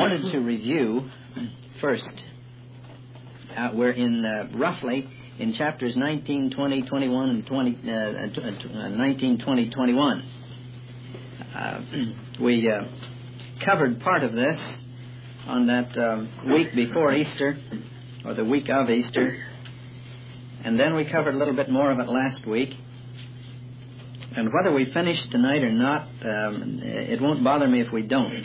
wanted to review first. We're in roughly in chapters 19, 20, 21, and 19, 20, 21. We covered part of this on that week before Easter, or the week of Easter, and then we covered a little bit more of it last week. And whether we finish tonight or not, it won't bother me if we don't.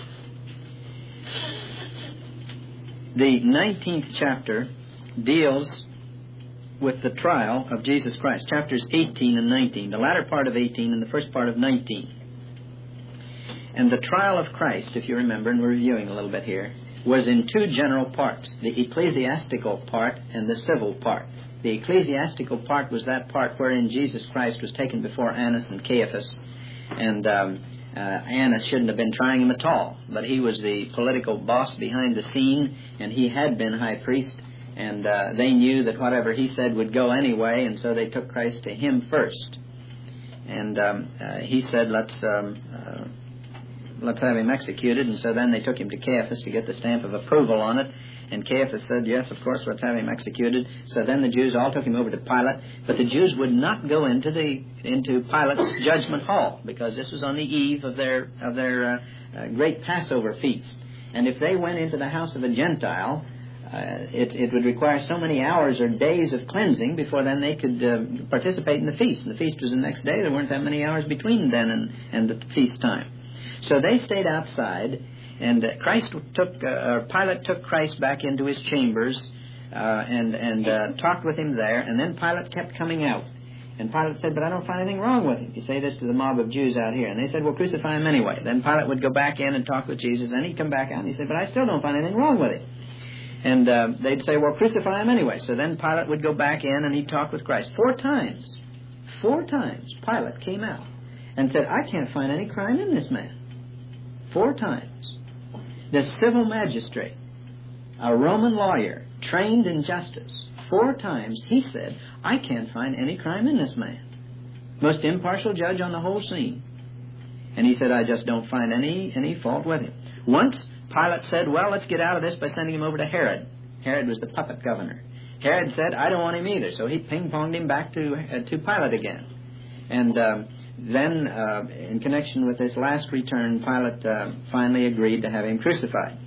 The 19th chapter deals with the trial of Jesus Christ, chapters 18 and 19, the latter part of 18 and the first part of 19. And the trial of Christ, if you remember, and we're reviewing a little bit here, was in two general parts, the ecclesiastical part and the civil part. The ecclesiastical part was that part wherein Jesus Christ was taken before Annas and Caiaphas, and Annas shouldn't have been trying him at all, but he was the political boss behind the scene, and he had been high priest, and they knew that whatever he said would go anyway, and so they took Christ to him first. And he said, let's have him executed, and so then they took him to Caiaphas to get the stamp of approval on it. And Caiaphas said, yes, of course, let's have him executed. So then the Jews all took him over to Pilate, but the Jews would not go into Pilate's judgment hall, because this was on the eve of their great Passover feast. And if they went into the house of a Gentile, it would require so many hours or days of cleansing before then they could participate in the feast. And the feast was the next day. There weren't that many hours between then and the feast time. So they stayed outside. And Pilate took Christ back into his chambers and talked with him there. And then Pilate kept coming out. And Pilate said, but I don't find anything wrong with him. You say this to the mob of Jews out here. And they said, well, crucify him anyway. Then Pilate would go back in and talk with Jesus. And he'd come back out and he said, but I still don't find anything wrong with him. And they'd say, well, crucify him anyway. So then Pilate would go back in and he'd talk with Christ. Four times Pilate came out and said, I can't find any crime in this man. 4 times. The civil magistrate, a Roman lawyer, trained in justice, 4 times he said, I can't find any crime in this man. Most impartial judge on the whole scene. And he said, I just don't find any fault with him. Once Pilate said, well, let's get out of this by sending him over to Herod. Herod was the puppet governor. Herod said, I don't want him either. So he ping-ponged him back to Pilate again. And then, in connection with this last return, Pilate finally agreed to have him crucified.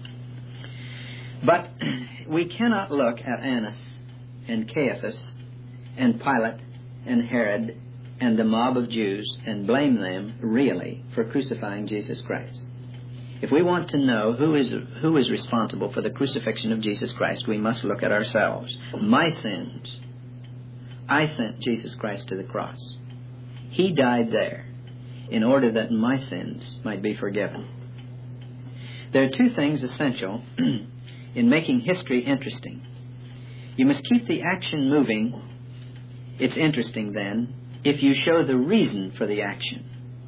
But we cannot look at Annas and Caiaphas and Pilate and Herod and the mob of Jews and blame them really for crucifying Jesus Christ. If we want to know who is responsible for the crucifixion of Jesus Christ, we must look at ourselves. My sins. I sent Jesus Christ to the cross. He died there in order that my sins might be forgiven. There are 2 things essential in making history interesting. You must keep the action moving. It's interesting then if you show the reason for the action.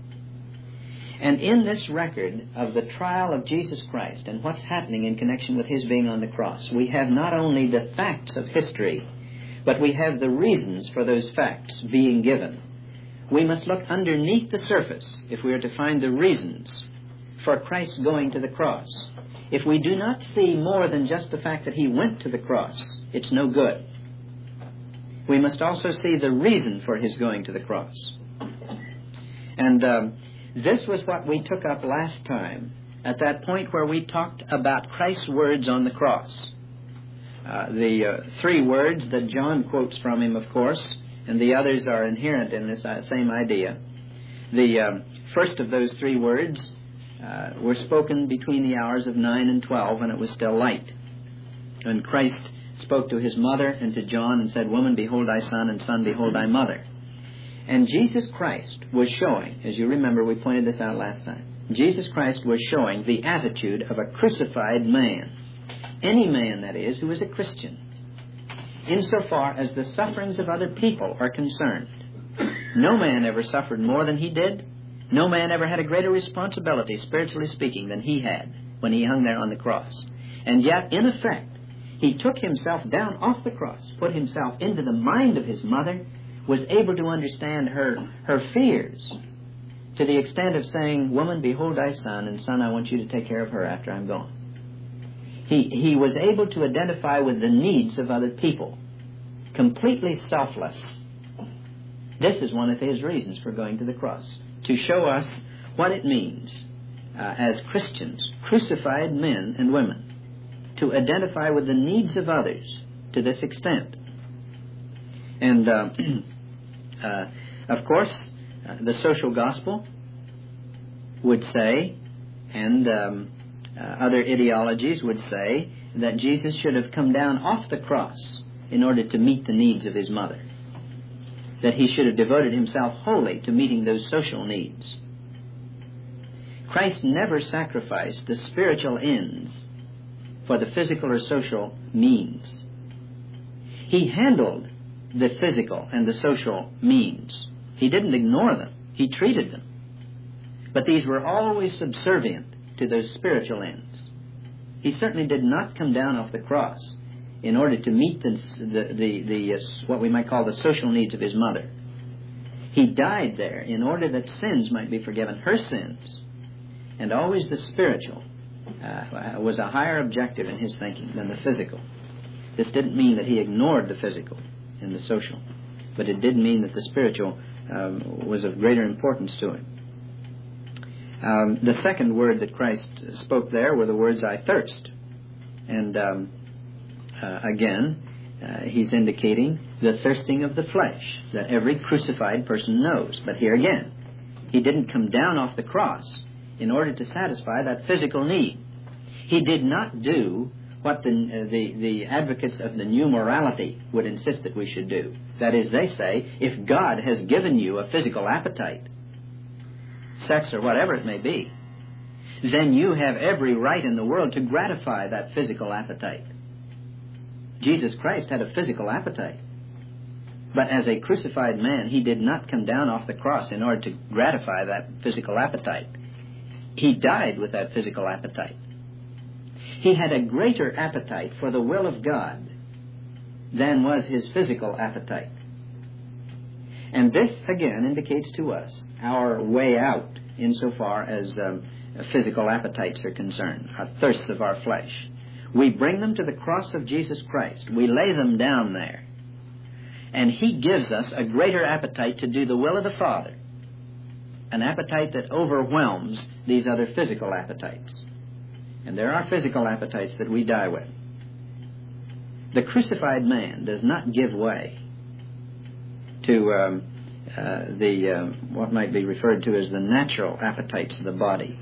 And in this record of the trial of Jesus Christ and what's happening in connection with His being on the cross, we have not only the facts of history, but we have the reasons for those facts being given. We must look underneath the surface if we are to find the reasons for Christ going to the cross. If we do not see more than just the fact that He went to the cross, it's no good. We must also see the reason for His going to the cross. And this was what we took up last time, at that point where we talked about Christ's words on the cross. The 3 words that John quotes from him, of course, and the others are inherent in this same idea. The first of those 3 words were spoken between the hours of 9 and 12 when it was still light. When Christ spoke to His mother and to John and said, Woman, behold thy son, and son, behold thy mother. And Jesus Christ was showing, as you remember, we pointed this out last time, Jesus Christ was showing the attitude of a crucified man. Any man, that is, who is a Christian. Insofar as the sufferings of other people are concerned. No man ever suffered more than he did. No man ever had a greater responsibility, spiritually speaking, than he had when he hung there on the cross. And yet, in effect, he took himself down off the cross, put himself into the mind of his mother, was able to understand her fears, to the extent of saying, "Woman, behold thy son, and son, I want you to take care of her after I'm gone." He was able to identify with the needs of other people, completely selfless. This is one of his reasons for going to the cross, to show us what it means as Christians, crucified men and women, to identify with the needs of others to this extent. And, of course, the social gospel would say, and other ideologies would say, that Jesus should have come down off the cross in order to meet the needs of his mother, that he should have devoted himself wholly to meeting those social needs. Christ never sacrificed the spiritual ends for the physical or social means. He handled the physical and the social means. He didn't ignore them. He treated them. But these were always subservient to those spiritual ends. He certainly did not come down off the cross in order to meet the what we might call the social needs of his mother. He died there in order that sins might be forgiven, her sins. And always the spiritual was a higher objective in his thinking than the physical. This didn't mean that he ignored the physical and the social, but it did mean that the spiritual was of greater importance to him. The second word that Christ spoke there were the words, "I thirst." And again, he's indicating the thirsting of the flesh that every crucified person knows. But here again, he didn't come down off the cross in order to satisfy that physical need. He did not do what the advocates of the new morality would insist that we should do. That is, they say, if God has given you a physical appetite, sex or whatever it may be, then you have every right in the world to gratify that physical appetite. Jesus Christ had a physical appetite. But as a crucified man, he did not come down off the cross in order to gratify that physical appetite. He died with that physical appetite. He had a greater appetite for the will of God than was his physical appetite. And this, again, indicates to us our way out insofar as physical appetites are concerned, our thirsts of our flesh. We bring them to the cross of Jesus Christ. We lay them down there. And he gives us a greater appetite to do the will of the Father, an appetite that overwhelms these other physical appetites. And there are physical appetites that we die with. The crucified man does not give way to what might be referred to as the natural appetites of the body,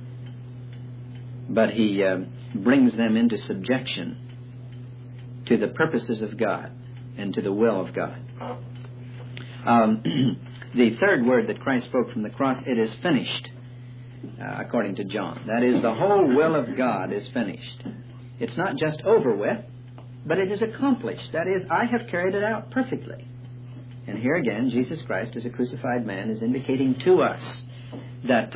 but he brings them into subjection to the purposes of God and to the will of God. The third word that Christ spoke from the cross, "It is finished," according to John. That is, the whole will of God is finished. It's not just over with, but it is accomplished. That is, I have carried it out perfectly. And here again, Jesus Christ, as a crucified man, is indicating to us that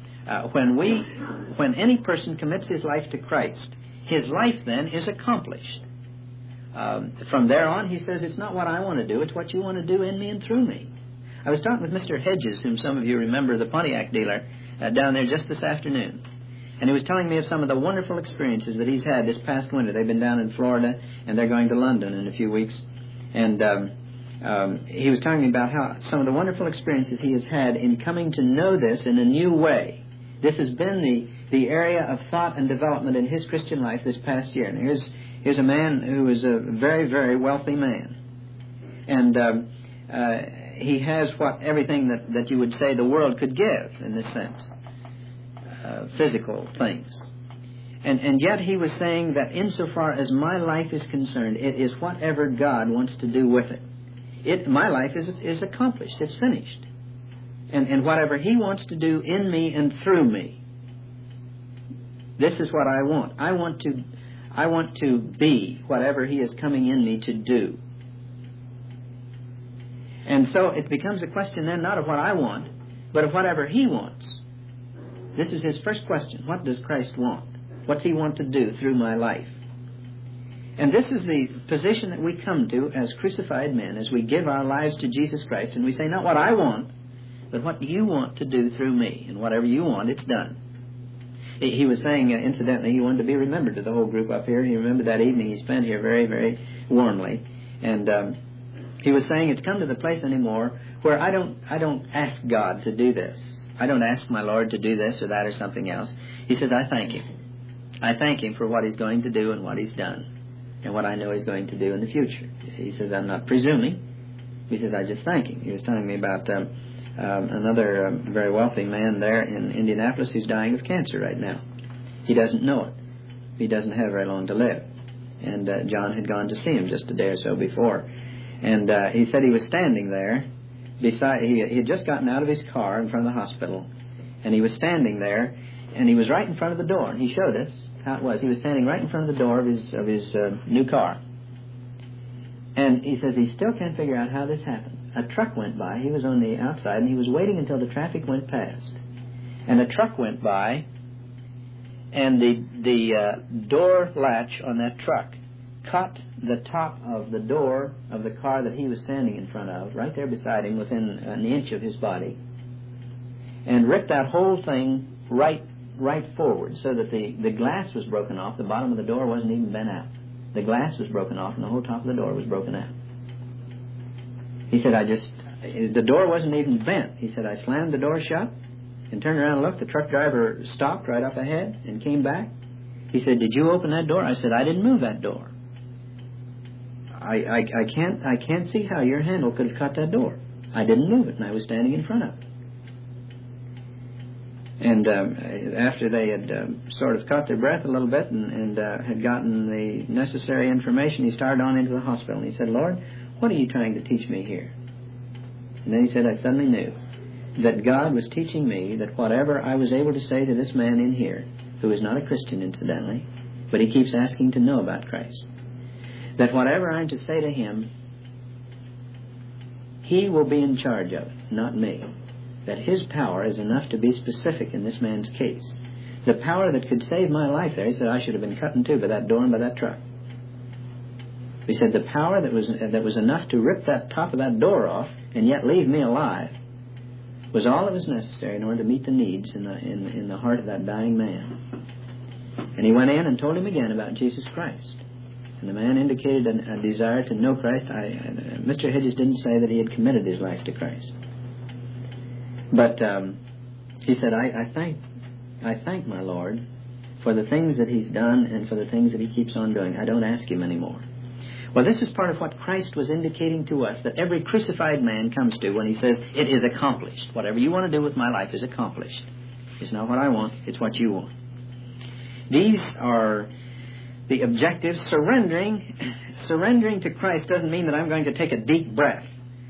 when any person commits his life to Christ, his life then is accomplished. From there on, he says, it's not what I want to do, it's what you want to do in me and through me. I was talking with Mr. Hedges, whom some of you remember, the Pontiac dealer, down there just this afternoon. And he was telling me of some of the wonderful experiences that he's had this past winter. They've been down in Florida, and they're going to London in a few weeks. And he was telling me about how some of the wonderful experiences he has had in coming to know this in a new way. This has been the area of thought and development in his Christian life this past year. And here's a man who is a very, very wealthy man. And he has everything that you would say the world could give in this sense. Physical things. And yet he was saying that insofar as my life is concerned, it is whatever God wants to do with it. My life is accomplished. It's finished. And whatever he wants to do in me and through me, this is what I want. I want to be whatever he is coming in me to do. And so it becomes a question then not of what I want, but of whatever he wants. This is his first question. What does Christ want? What's he want to do through my life? And this is the position that we come to as crucified men, as we give our lives to Jesus Christ, and we say, not what I want, but what you want to do through me. And whatever you want, it's done. He was saying, incidentally, he wanted to be remembered to the whole group up here. He remembered that evening he spent here very, very warmly. And he was saying it's come to the place anymore where I don't ask God to do this. I don't ask my Lord to do this or that or something else. He says, I thank Him. I thank Him for what He's going to do and what He's done and what I know He's going to do in the future. He says, I'm not presuming. He says, I just thank Him. He was telling me about another very wealthy man there in Indianapolis who's dying of cancer right now. He doesn't know it. He doesn't have very long to live. And John had gone to see him just a day or so before. And he said he was standing there beside, he had just gotten out of his car in front of the hospital. And he was standing there, and he was right in front of the door. And he showed us how it was. He was standing right in front of the door of his new car. And he says he still can't figure out how this happened. A truck went by. He was on the outside, and he was waiting until the traffic went past. And a truck went by, and the door latch on that truck caught the top of the door of the car that he was standing in front of, right there beside him, within an inch of his body, and ripped that whole thing right forward, so that the glass was broken off. The bottom of the door wasn't even bent out. The glass was broken off, and the whole top of the door was broken out. He said, the door wasn't even bent. He said, I slammed the door shut and turned around and looked. The truck driver stopped right up ahead and came back. He said, did you open that door? I said, I didn't move that door. I can't see how your handle could have cut that door. I didn't move it, and I was standing in front of it. And after they had sort of caught their breath a little bit and had gotten the necessary information, he started on into the hospital. And he said, Lord, what are you trying to teach me here? And then he said, I suddenly knew that God was teaching me that whatever I was able to say to this man in here, who is not a Christian incidentally, but he keeps asking to know about Christ, that whatever I'm to say to him, he will be in charge of, not me. That his power is enough to be specific in this man's case. The power that could save my life there, he said, I should have been cut in two by that door and by that truck. He said the power that was enough to rip that top of that door off and yet leave me alive was all that was necessary in order to meet the needs in the heart of that dying man. And he went in and told him again about Jesus Christ. And the man indicated a desire to know Christ. Mr. Hedges didn't say that he had committed his life to Christ. But he said, I thank my Lord for the things that He's done and for the things that He keeps on doing. I don't ask Him anymore. Well, this is part of what Christ was indicating to us, that every crucified man comes to when he says, it is accomplished. Whatever you want to do with my life is accomplished. It's not what I want, it's what you want. These are the objectives. Surrendering to Christ doesn't mean that I'm going to take a deep breath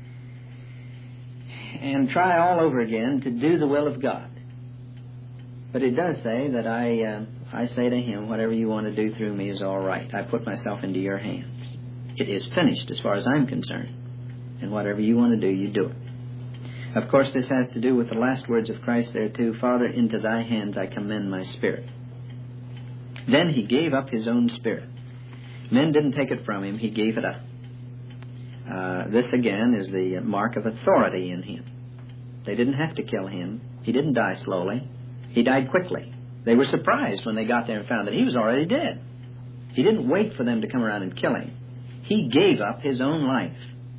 and try all over again to do the will of God. But it does say that I say to Him, whatever you want to do through me is all right. I put myself into your hands. It is finished as far as I'm concerned. And whatever you want to do, you do it. Of course, this has to do with the last words of Christ there too. Father, into thy hands I commend my spirit. Then He gave up His own spirit. Men didn't take it from Him. He gave it up. This again is the mark of authority in Him. They didn't have to kill Him. He didn't die slowly. He died quickly. They were surprised when they got there and found that He was already dead. He didn't wait for them to come around and kill Him. He gave up His own life.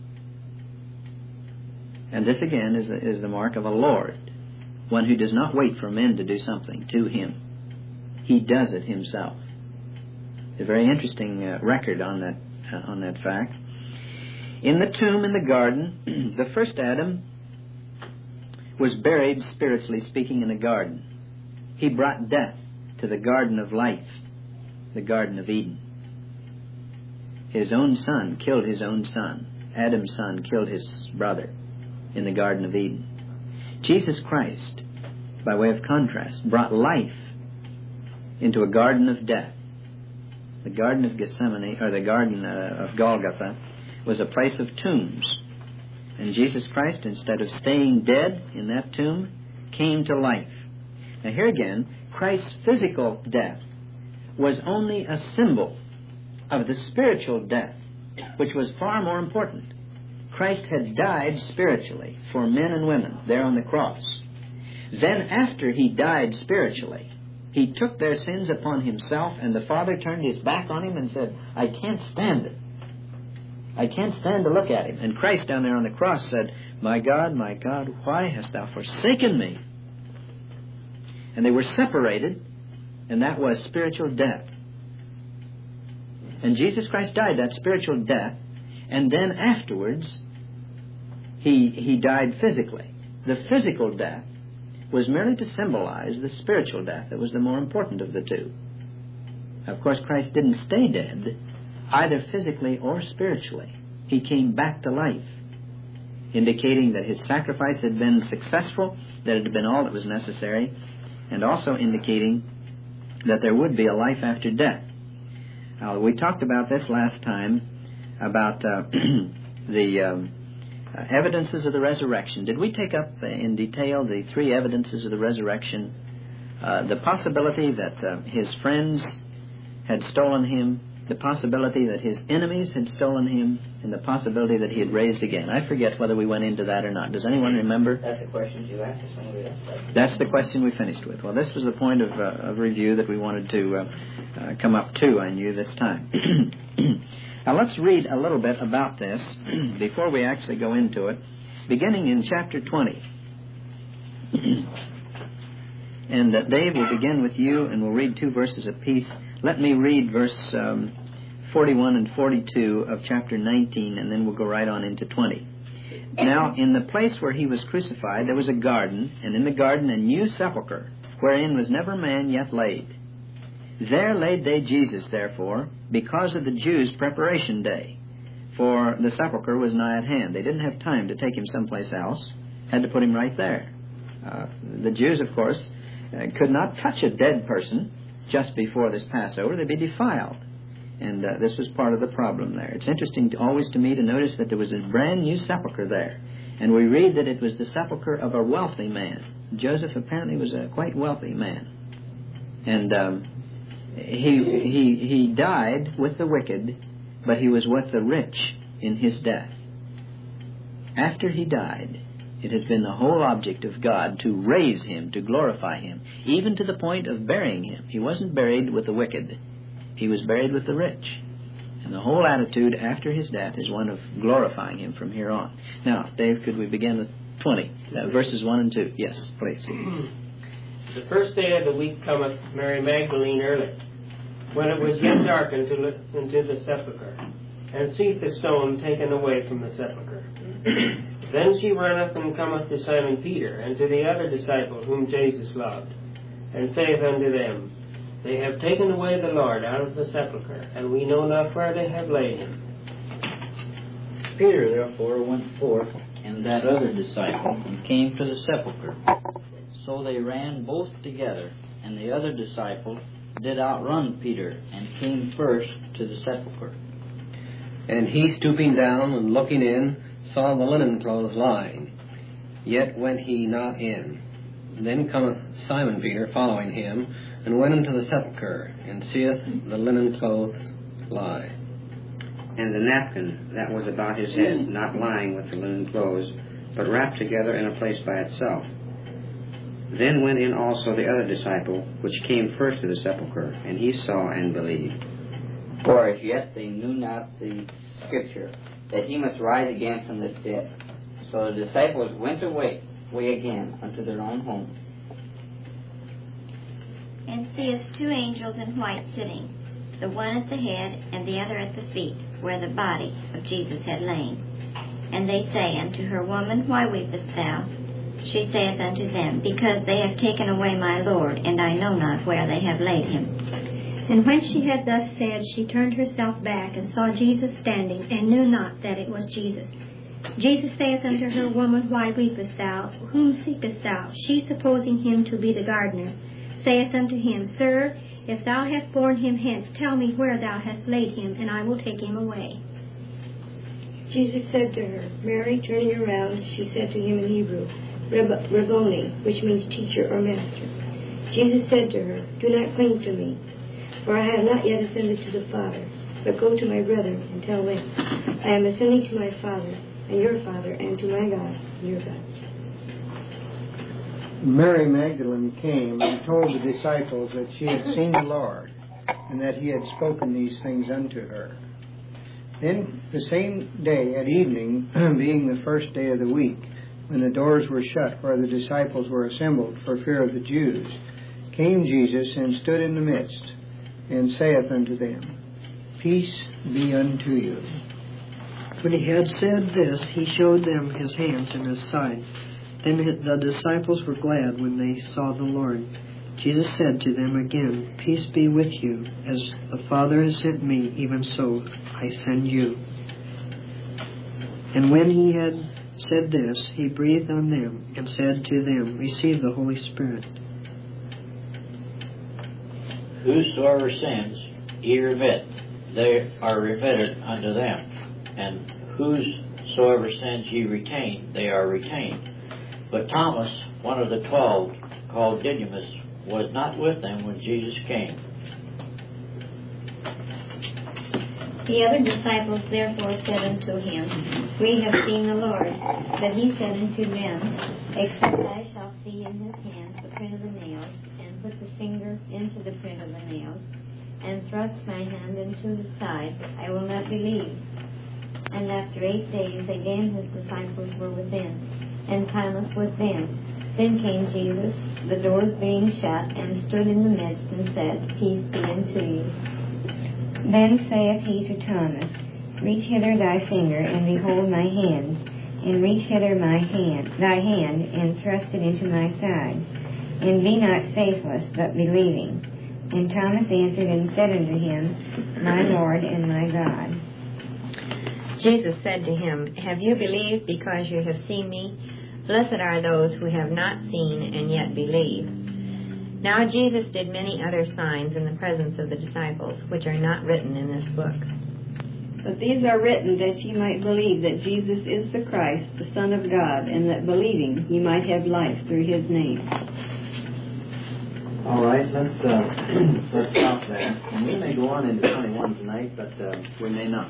And this again is the mark of a Lord, one who does not wait for men to do something to Him. He does it Himself. It's a very interesting record on that fact. In the tomb in the garden, the first Adam was buried, spiritually speaking, in the garden. He brought death to the garden of life, the Garden of Eden. His own son killed his own son. Adam's son killed his brother in the Garden of Eden. Jesus Christ, by way of contrast, brought life into a garden of death. The Garden of Gethsemane, or the Garden of Golgotha, was a place of tombs. And Jesus Christ, instead of staying dead in that tomb, came to life. Now here again, Christ's physical death was only a symbol of the spiritual death, which was far more important. Christ had died spiritually for men and women there on the cross. Then after He died spiritually, He took their sins upon Himself, and the Father turned His back on Him and said, I can't stand it. I can't stand to look at Him. And Christ down there on the cross said, my God, why hast Thou forsaken me? And they were separated, and that was spiritual death. And Jesus Christ died that spiritual death, and then afterwards, He died physically. The physical death was merely to symbolize the spiritual death that was the more important of the two. Of course, Christ didn't stay dead, either physically or spiritually. He came back to life, indicating that His sacrifice had been successful, that it had been all that was necessary, and also indicating that there would be a life after death. We talked about this last time, about the evidences of the resurrection. Did we take up in detail the three evidences of the resurrection? The possibility that His friends had stolen Him, the possibility that His enemies had stolen Him, and the possibility that He had raised again. I forget whether we went into that or not. Does anyone remember? That's the question you asked us when we left. That's the question we finished with. Well, this was the point of review that we wanted to come up to, I knew, this time. Now let's read a little bit about this before we actually go into it, beginning in chapter 20. And Dave will begin with you, and we'll read 2 verses apiece. Let me read verse 41 and 42 of chapter 19, and then we'll go right on into 20. Now, in the place where He was crucified, there was a garden, and in the garden a new sepulchre, wherein was never man yet laid. There laid they Jesus, therefore, because of the Jews' preparation day, for the sepulchre was nigh at hand. They didn't have time to take Him someplace else, had to put Him right there. The Jews, of course, could not touch a dead person just before this Passover. They'd be defiled. And this was part of the problem there. It's interesting always to me to notice that there was a brand new sepulchre there. And we read that it was the sepulchre of a wealthy man. Joseph apparently was a quite wealthy man. And he died with the wicked, but he was with the rich in his death. After he died, it has been the whole object of God to raise Him, to glorify Him, even to the point of burying Him. He wasn't buried with the wicked. He was buried with the rich. And the whole attitude after His death is one of glorifying Him from here on. Now, Dave, could we begin with 20, verses 1 and 2? Yes, please. The first day of the week cometh Mary Magdalene early, when it was yet dark, into the sepulchre, and seeth the stone taken away from the sepulchre. Then she runneth and cometh to Simon Peter, and to the other disciple whom Jesus loved, and saith unto them, They have taken away the Lord out of the sepulchre, and we know not where they have laid Him. Peter therefore went forth, and that other disciple, and came to the sepulchre. So they ran both together, and the other disciple did outrun Peter, and came first to the sepulchre. And he, stooping down and looking in, saw the linen clothes lying, yet went he not in. Then cometh Simon Peter following him, and went into the sepulchre, and seeth the linen clothes lie, and the napkin that was about his head, not lying with the linen clothes, but wrapped together in a place by itself. Then went in also the other disciple, which came first to the sepulchre, and he saw and believed. For as yet they knew not the Scripture, that He must rise again from the dead. So the disciples went away again unto their own home. And seest 2 angels in white sitting, the one at the head and the other at the feet, where the body of Jesus had lain. And they say unto her, Woman, why weepest thou? She saith unto them, Because they have taken away my Lord, and I know not where they have laid Him. And when she had thus said, she turned herself back, and saw Jesus standing, and knew not that it was Jesus. Jesus saith unto her, Woman, why weepest thou? Whom seekest thou? She, supposing Him to be the gardener, saith unto him, Sir, if thou hast borne Him hence, tell me where thou hast laid Him, and I will take Him away. Jesus said to her, Mary. Turning around, she said to Him in Hebrew, Rabboni, which means teacher or master. Jesus said to her, Do not cling to me, for I have not yet ascended to the Father, but go to my brethren and tell them, I am ascending to my Father and your Father, and to my God, your God. Mary Magdalene came and told the disciples that she had seen the Lord, and that he had spoken these things unto her. Then the same day at evening, being the first day of the week, when the doors were shut where the disciples were assembled for fear of the Jews, came Jesus and stood in the midst, and saith unto them, Peace be unto you. When he had said this, he showed them his hands and his side. Then the disciples were glad when they saw the Lord. Jesus said to them again, Peace be with you. As the Father has sent me, even so I send you. And when he had said this, he breathed on them and said to them, Receive the Holy Spirit. Whosoever sins, ye remit, they are remitted unto them. And whosoever sins ye retain, they are retained. But Thomas, one of the 12, called Didymus, was not with them when Jesus came. The other disciples therefore said unto him, We have seen the Lord. But he said unto them, Except I shall see in his hands the print of the nails, and put the finger into the print of the nails, and thrust my hand into his side, I will not believe. And after 8 days again his disciples were within, and Thomas with them. Then came Jesus, the doors being shut, and stood in the midst, and said, Peace be unto you. Then saith he to Thomas, Reach hither thy finger, and behold my hands, and reach hither thy hand, and thrust it into my side. And be not faithless, but believing. And Thomas answered and said unto him, My Lord and my God. Jesus said to him, Have you believed because you have seen me? Blessed are those who have not seen and yet believe. Now Jesus did many other signs in the presence of the disciples, which are not written in this book. But these are written that ye might believe that Jesus is the Christ, the Son of God, and that believing ye might have life through his name. All right, let's stop there. And we may go on into 21 tonight, but we may not.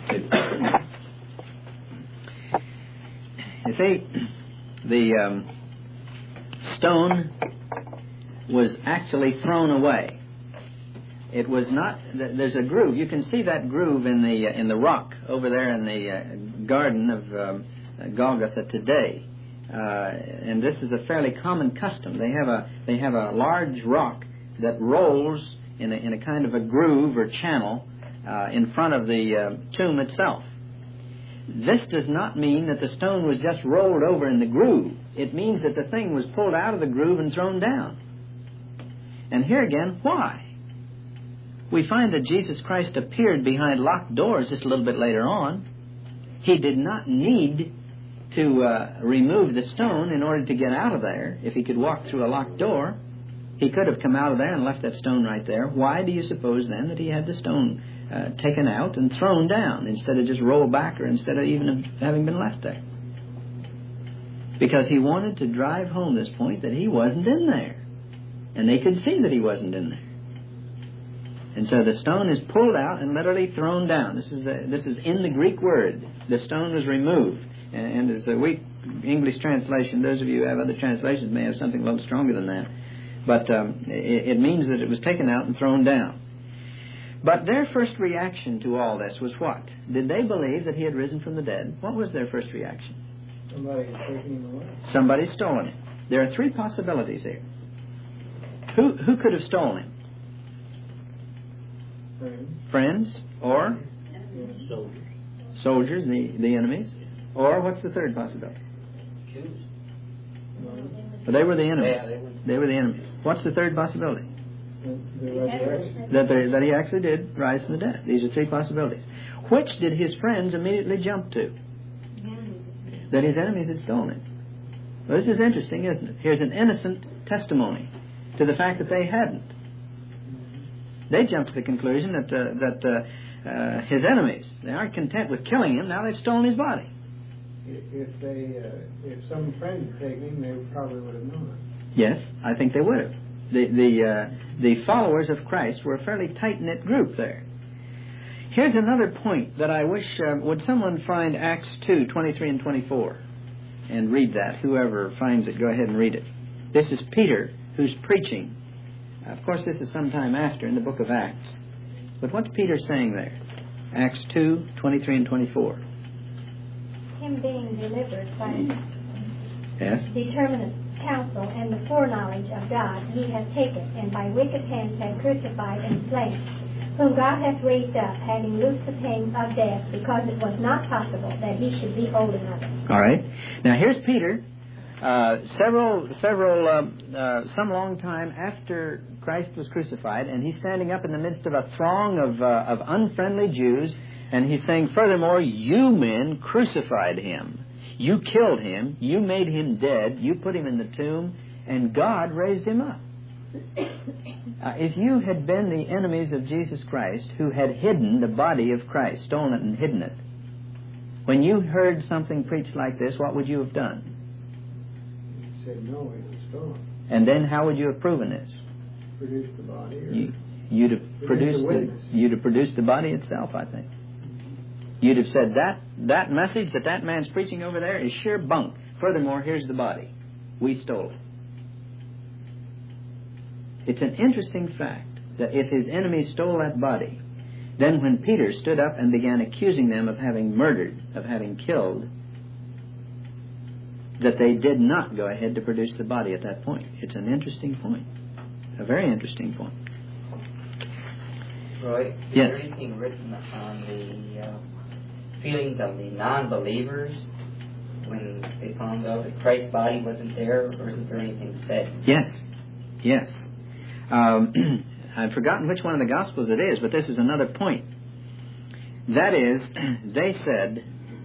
You see, the stone was actually thrown away. It was not. There's a groove. You can see that groove in the rock over there in the garden of Golgotha today. And this is a fairly common custom. They have a large rock that rolls in a kind of a groove or channel in front of the tomb itself. This does not mean that the stone was just rolled over in the groove. It means that the thing was pulled out of the groove and thrown down. And here again, why? We find that Jesus Christ appeared behind locked doors just a little bit later on. He did not need to remove the stone in order to get out of there. If he could walk through a locked door, he could have come out of there and left that stone right there. Why do you suppose then that he had the stone taken out and thrown down instead of just rolled back, or instead of even having been left there? Because he wanted to drive home this point that he wasn't in there. And they could see that he wasn't in there. And so the stone is pulled out and literally thrown down. This is in the Greek word. The stone was removed. And as a weak English translation, those of you who have other translations may have something a little stronger than that. But it means that it was taken out and thrown down. But their first reaction to all this was what? Did they believe that he had risen from the dead? What was their first reaction? Somebody had taken him away. Somebody stolen him. There are three possibilities here. Who could have stolen him? Friends, or soldiers, the enemies, or what's the third possibility? Well, they were the enemies. They were the enemies. What's the third possibility? That he actually did rise from the dead. These are three possibilities. Which did his friends immediately jump to? That his enemies had stolen him. Well, this is interesting, isn't it? Here's an innocent testimony to the fact that they hadn't. They jumped to the conclusion that his enemies, they aren't content with killing him, now they've stolen his body. If some friend had taken him, they probably would have known it. Yes, I think they would have. The followers of Christ were a fairly tight-knit group there. Here's another point that I wish, would someone find Acts 2, 23 and 24 and read that? Whoever finds it, go ahead and read it. This is Peter who's preaching. Of course, this is sometime after in the book of Acts. But what's Peter saying there? Acts 2, 23 and 24. Him being delivered by Yes? determinate counsel and the foreknowledge of God, he hath taken, and by wicked hands hath crucified and slain, whom God hath raised up, having loosed the pains of death, because it was not possible that he should be holden of it. All right. Now here's Peter, some long time after Christ was crucified, and he's standing up in the midst of a throng of unfriendly Jews, and he's saying, furthermore, you men crucified him. You killed him. You made him dead. You put him in the tomb, and God raised him up. If you had been the enemies of Jesus Christ, who had hidden the body of Christ, stolen it and hidden it, when you heard something preached like this, what would you have done? He said, no, it was stolen. And then how would you have proven this? Produced the body. Or you'd have produced the body itself, I think. You'd have said that message that man's preaching over there is sheer bunk. Furthermore, here's the body. We stole it. It's an interesting fact that if his enemies stole that body, then when Peter stood up and began accusing them of having murdered, of having killed, that they did not go ahead to produce the body at that point. It's an interesting point. A very interesting point. Roy, is yes. there anything written on the feelings of the non-believers when they found out that Christ's body wasn't there, or isn't there anything said? Yes. Yes. I've forgotten which one of the Gospels it is, but this is another point. That is, they said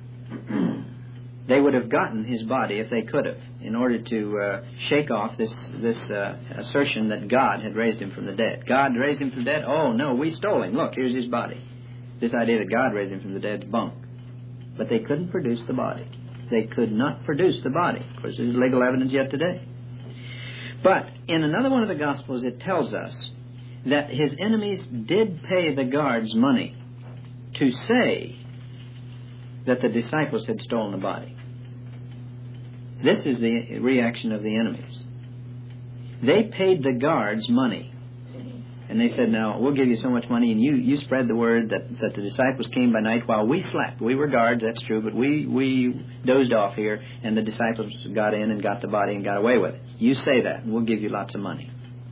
they would have gotten his body if they could have, in order to shake off this assertion that God had raised him from the dead. God raised him from the dead? Oh, no, we stole him. Look, here's his body. This idea that God raised him from the dead is bunk. But they couldn't produce the body. They could not produce the body. Of course, there's legal evidence yet today. But in another one of the Gospels, it tells us that his enemies did pay the guards money to say that the disciples had stolen the body. This is the reaction of the enemies. They paid the guards money. And they said, now, we'll give you so much money, and you spread the word that the disciples came by night while we slept. We were guards, that's true, but we dozed off here, and the disciples got in and got the body and got away with it. You say that, and we'll give you lots of money.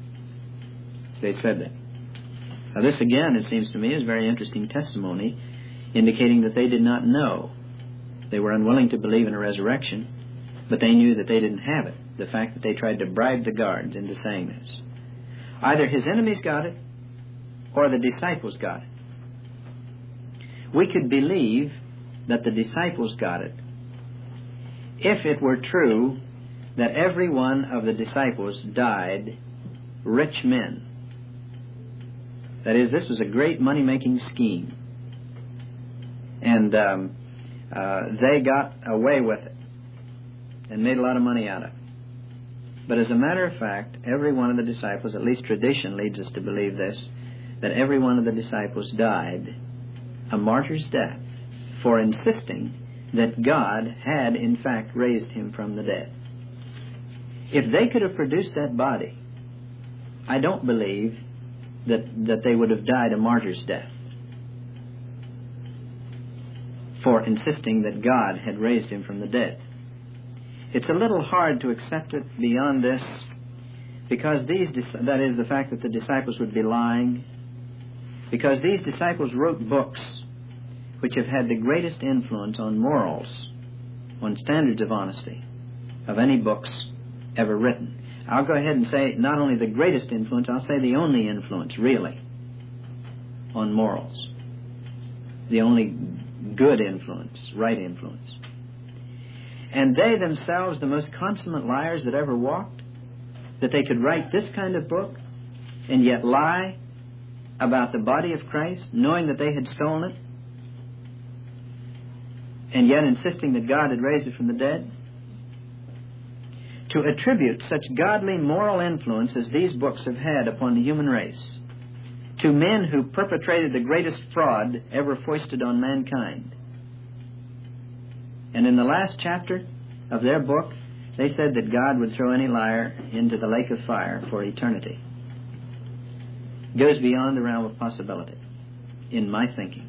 They said that. Now, this, again, it seems to me, is very interesting testimony, indicating that they did not know. They were unwilling to believe in a resurrection, but they knew that they didn't have it. The fact that they tried to bribe the guards into saying this. Either his enemies got it, or the disciples got it. We could believe that the disciples got it if it were true that every one of the disciples died rich men. That is, this was a great money-making scheme. And they got away with it and made a lot of money out of it. But as a matter of fact, every one of the disciples, at least tradition leads us to believe this, that every one of the disciples died a martyr's death for insisting that God had in fact raised him from the dead. If they could have produced that body, I don't believe that they would have died a martyr's death for insisting that God had raised him from the dead. It's a little hard to accept it beyond this, because that is the fact that the disciples would be lying, because these disciples wrote books which have had the greatest influence on morals, on standards of honesty, of any books ever written. I'll go ahead and say not only the greatest influence, I'll say the only influence, really, on morals. The only good influence, right influence. And they themselves, the most consummate liars that ever walked, that they could write this kind of book and yet lie about the body of Christ, knowing that they had stolen it, and yet insisting that God had raised it from the dead. To attribute such godly moral influence as these books have had upon the human race, to men who perpetrated the greatest fraud ever foisted on mankind. And in the last chapter of their book, they said that God would throw any liar into the lake of fire for eternity. It goes beyond the realm of possibility, in my thinking.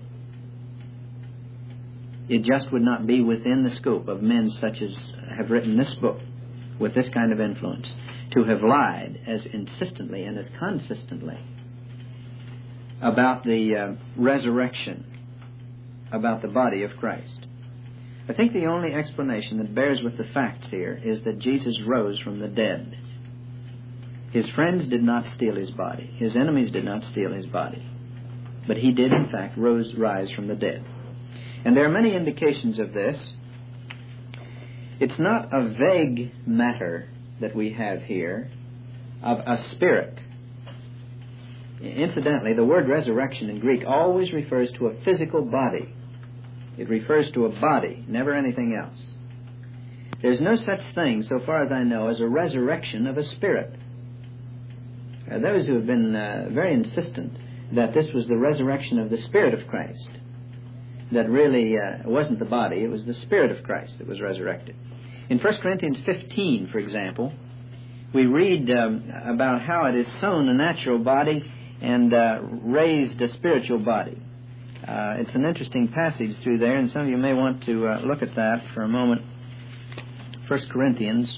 It just would not be within the scope of men such as have written this book with this kind of influence to have lied as insistently and as consistently about the resurrection, about the body of Christ. I think the only explanation that bears with the facts here is that Jesus rose from the dead. His friends did not steal his body. His enemies did not steal his body. But he did, in fact, rise from the dead. And there are many indications of this. It's not a vague matter that we have here of a spirit. Incidentally, the word resurrection in Greek always refers to a physical body. It refers to a body, never anything else. There's no such thing, so far as I know, as a resurrection of a spirit. Those who have been very insistent that this was the resurrection of the Spirit of Christ, that really wasn't the body, it was the Spirit of Christ that was resurrected. In 1 Corinthians 15, for example, we read about how it is sown a natural body and raised a spiritual body. It's an interesting passage through there, and some of you may want to look at that for a moment. 1 Corinthians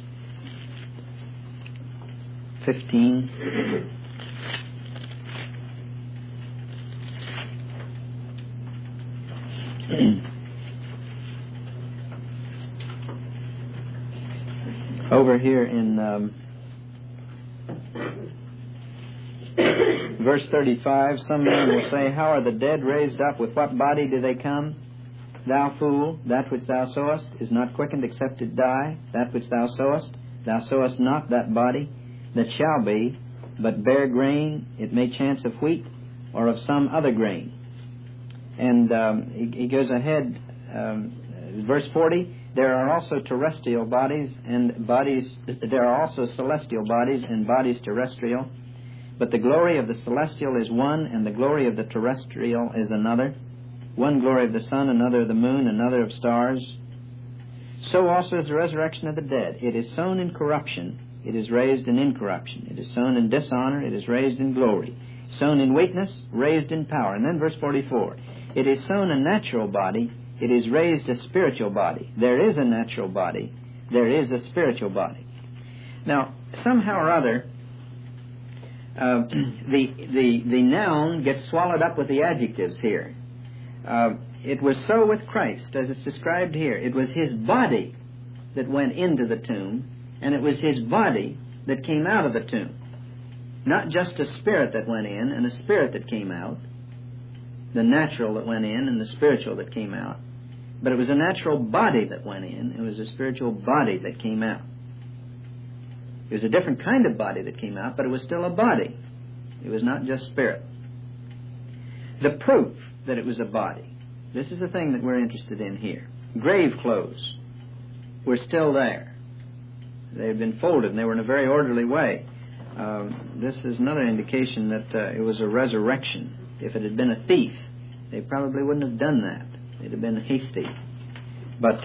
15. Over here in verse 35, some men will say, how are the dead raised up? With what body do they come? Thou fool, that which thou sowest is not quickened except it die. That which thou sowest not that body that shall be, but bear grain, it may chance of wheat or of some other grain. And he goes ahead, verse 40, there are also terrestrial bodies and bodies, there are also celestial bodies and bodies terrestrial. But the glory of the celestial is one, and the glory of the terrestrial is another. One glory of the sun, another of the moon, another of stars. So also is the resurrection of the dead. It is sown in corruption, it is raised in incorruption. It is sown in dishonor, it is raised in glory. Sown in weakness, raised in power. And then verse 44. It is sown a natural body, it is raised a spiritual body. There is a natural body, there is a spiritual body. Now, somehow or other, the noun gets swallowed up with the adjectives here. It was so with Christ, as it's described here. It was his body that went into the tomb, and it was his body that came out of the tomb. Not just a spirit that went in and a spirit that came out, the natural that went in and the spiritual that came out, but it was a natural body that went in, it was a spiritual body that came out. It was a different kind of body that came out, but it was still a body. It was not just spirit. The proof that it was a body. This is the thing that we're interested in here. Grave clothes were still there. They had been folded, and they were in a very orderly way. This is another indication that it was a resurrection. If it had been a thief, they probably wouldn't have done that. They'd have been hasty. But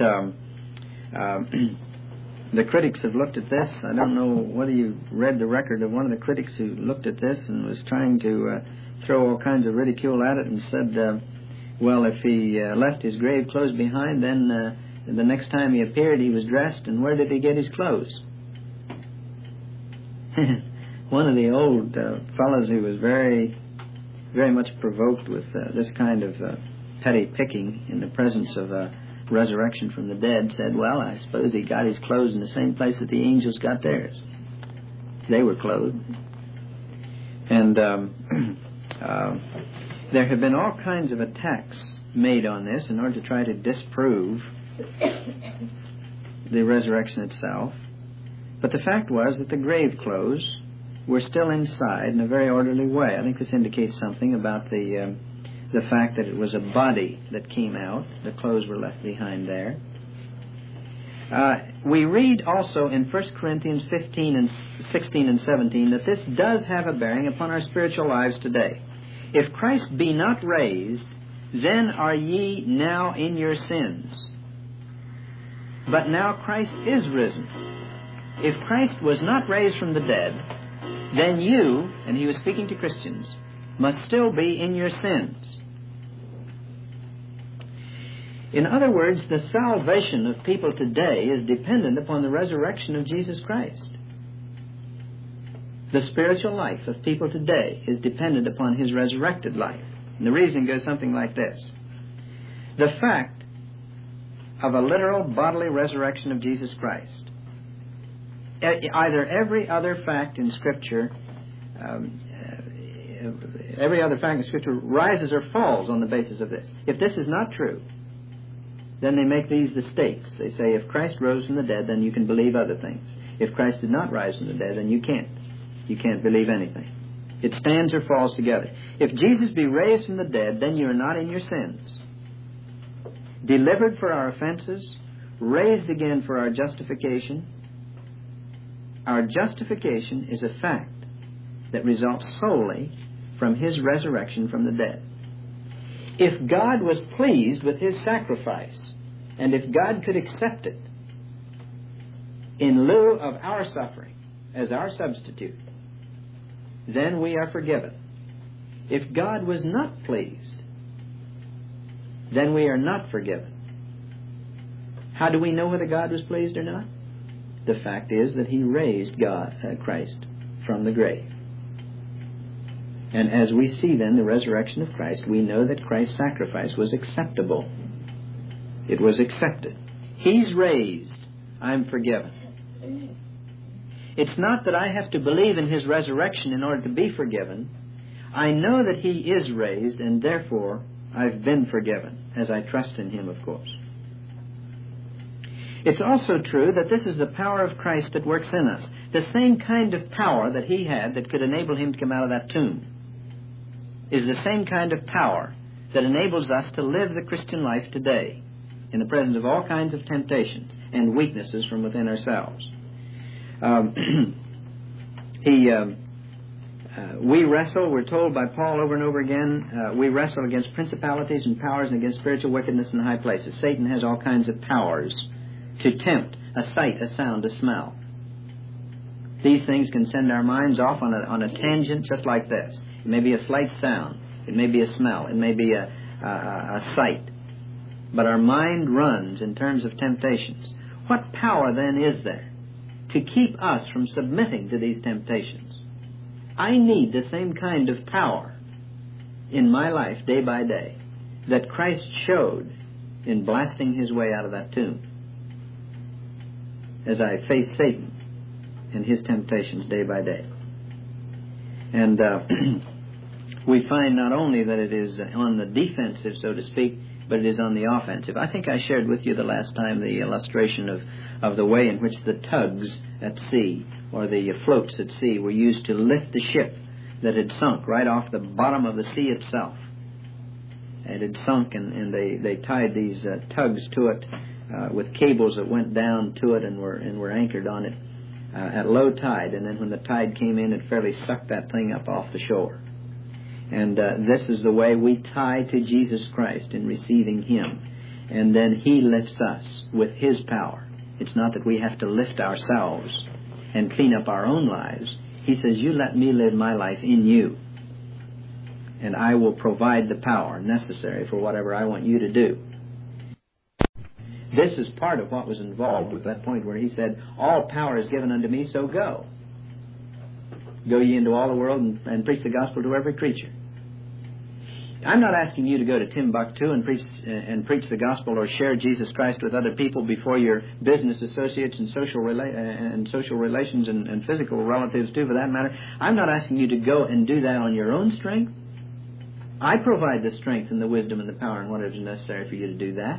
the critics have looked at this. I don't know whether you read the record of one of the critics who looked at this and was trying to throw all kinds of ridicule at it and said, well, if he left his grave clothes behind, then the next time he appeared he was dressed, and where did he get his clothes? One of the old fellows who was very, very much provoked with this kind of petty picking in the presence of resurrection from the dead said, well, I suppose he got his clothes in the same place that the angels got theirs. They were clothed. And there have been all kinds of attacks made on this in order to try to disprove the resurrection itself. But the fact was that the grave clothes were still inside in a very orderly way. I think this indicates something about the fact that it was a body that came out. The clothes were left behind there. we read also in 1 Corinthians 15 and 16 and 17 that this does have a bearing upon our spiritual lives today. If Christ be not raised, then are ye now in your sins. But now Christ is risen. If Christ was not raised from the dead, then you, and he was speaking to Christians, must still be in your sins. In other words, the salvation of people today is dependent upon the resurrection of Jesus Christ. The spiritual life of people today is dependent upon his resurrected life. And the reason goes something like this. The fact of a literal bodily resurrection of Jesus Christ, either every other fact in Scripture rises or falls on the basis of this. If this is not true, then they make these the stakes. They say, if Christ rose from the dead, then you can believe other things. If Christ did not rise from the dead, then you can't. You can't believe anything. It stands or falls together. If Jesus be raised from the dead, then you are not in your sins. Delivered for our offenses, raised again for our justification. Our justification is a fact that results solely from his resurrection from the dead. If God was pleased with his sacrifice, and if God could accept it in lieu of our suffering as our substitute, then we are forgiven. If God was not pleased, then we are not forgiven. How do we know whether God was pleased or not? The fact is that he raised Christ from the grave. And as we see then the resurrection of Christ, we know that Christ's sacrifice was acceptable. It was accepted. He's raised. I'm forgiven. It's not that I have to believe in his resurrection in order to be forgiven. I know that he is raised, and therefore I've been forgiven, as I trust in him, of course. It's also true that this is the power of Christ that works in us. The same kind of power that he had that could enable him to come out of that tomb is the same kind of power that enables us to live the Christian life today in the presence of all kinds of temptations and weaknesses from within ourselves. We wrestle, we're told by Paul over and over again, we wrestle against principalities and powers and against spiritual wickedness in the high places. Satan has all kinds of powers to tempt a sight, a sound, a smell. These things can send our minds off on a tangent just like this. It may be a slight sound. It may be a smell. It may be a sight. But our mind runs in terms of temptations. What power then is there to keep us from submitting to these temptations? I need the same kind of power in my life day by day that Christ showed in blasting his way out of that tomb as I face Satan and his temptations day by day. And we find not only that it is on the defensive, so to speak, but it is on the offensive. I think I shared with you the last time the illustration of the way in which the tugs at sea or the floats at sea were used to lift the ship that had sunk right off the bottom of the sea itself. It had sunk, and they tied these tugs to it with cables that went down to it and were anchored on it at low tide. And then when the tide came in, it fairly sucked that thing up off the shore. And this is the way we tie to Jesus Christ in receiving him. And then he lifts us with his power. It's not that we have to lift ourselves and clean up our own lives. He says, you let me live my life in you, and I will provide the power necessary for whatever I want you to do. This is part of what was involved with that point where he said, all power is given unto me, so go. Go ye into all the world and preach the gospel to every creature. I'm not asking you to go to Timbuktu and preach the gospel or share Jesus Christ with other people before your business associates and social relations and physical relatives too, for that matter. I'm not asking you to go and do that on your own strength. I provide the strength and the wisdom and the power and whatever is necessary for you to do that.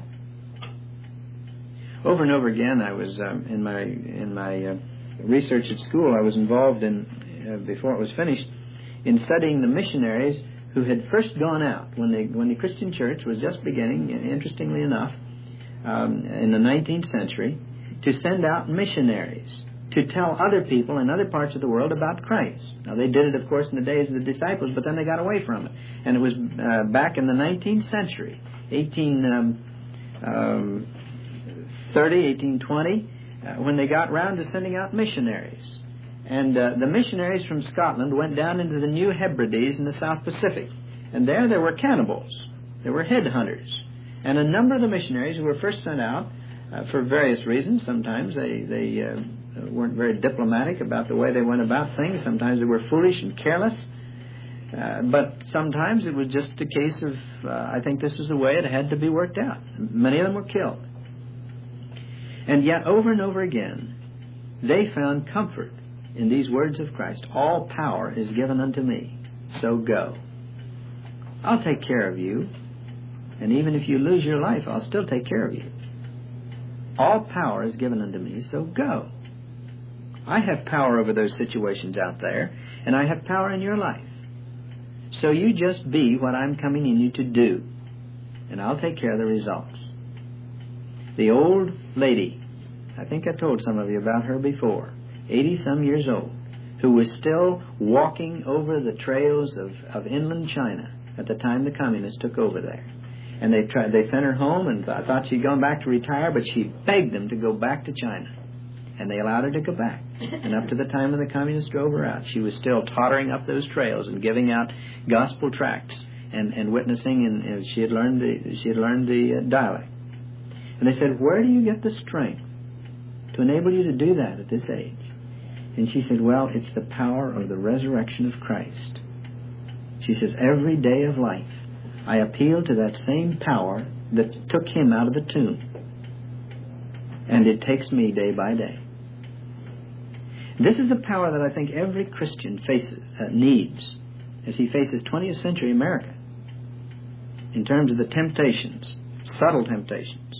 Over and over again, I was in my research at school. I was involved in before it was finished in studying the missionaries who had first gone out when the Christian church was just beginning. Interestingly enough, in the 19th century, to send out missionaries to tell other people in other parts of the world about Christ. Now, they did it, of course, in the days of the disciples, but then they got away from it. And it was back in the 19th century, 1820, when they got round to sending out missionaries. And the missionaries from Scotland went down into the New Hebrides in the South Pacific. And there were cannibals. There were headhunters. And a number of the missionaries who were first sent out, for various reasons, sometimes they weren't very diplomatic about the way they went about things. Sometimes they were foolish and careless. But sometimes it was just a case of, I think this was the way it had to be worked out. Many of them were killed. And yet, over and over again, they found comfort in these words of Christ. All power is given unto me, so go. I'll take care of you. And even if you lose your life, I'll still take care of you. All power is given unto me, so go. I have power over those situations out there, and I have power in your life. So you just be what I'm coming in you to do, and I'll take care of the results. The old lady, I think I told some of you about her before, 80-some years old, who was still walking over the trails of inland China at the time the communists took over there. And they sent her home, and I thought she'd gone back to retire, but she begged them to go back to China. And they allowed her to go back. And up to the time when the communists drove her out, she was still tottering up those trails and giving out gospel tracts and witnessing, and she had learned the dialect. And they said, "Where do you get the strength to enable you to do that at this age?" And she said, "Well, it's the power of the resurrection of Christ." She says, "Every day of life, I appeal to that same power that took him out of the tomb. And it takes me day by day." This is the power that I think every Christian needs as he faces 20th century America in terms of the temptations, subtle temptations.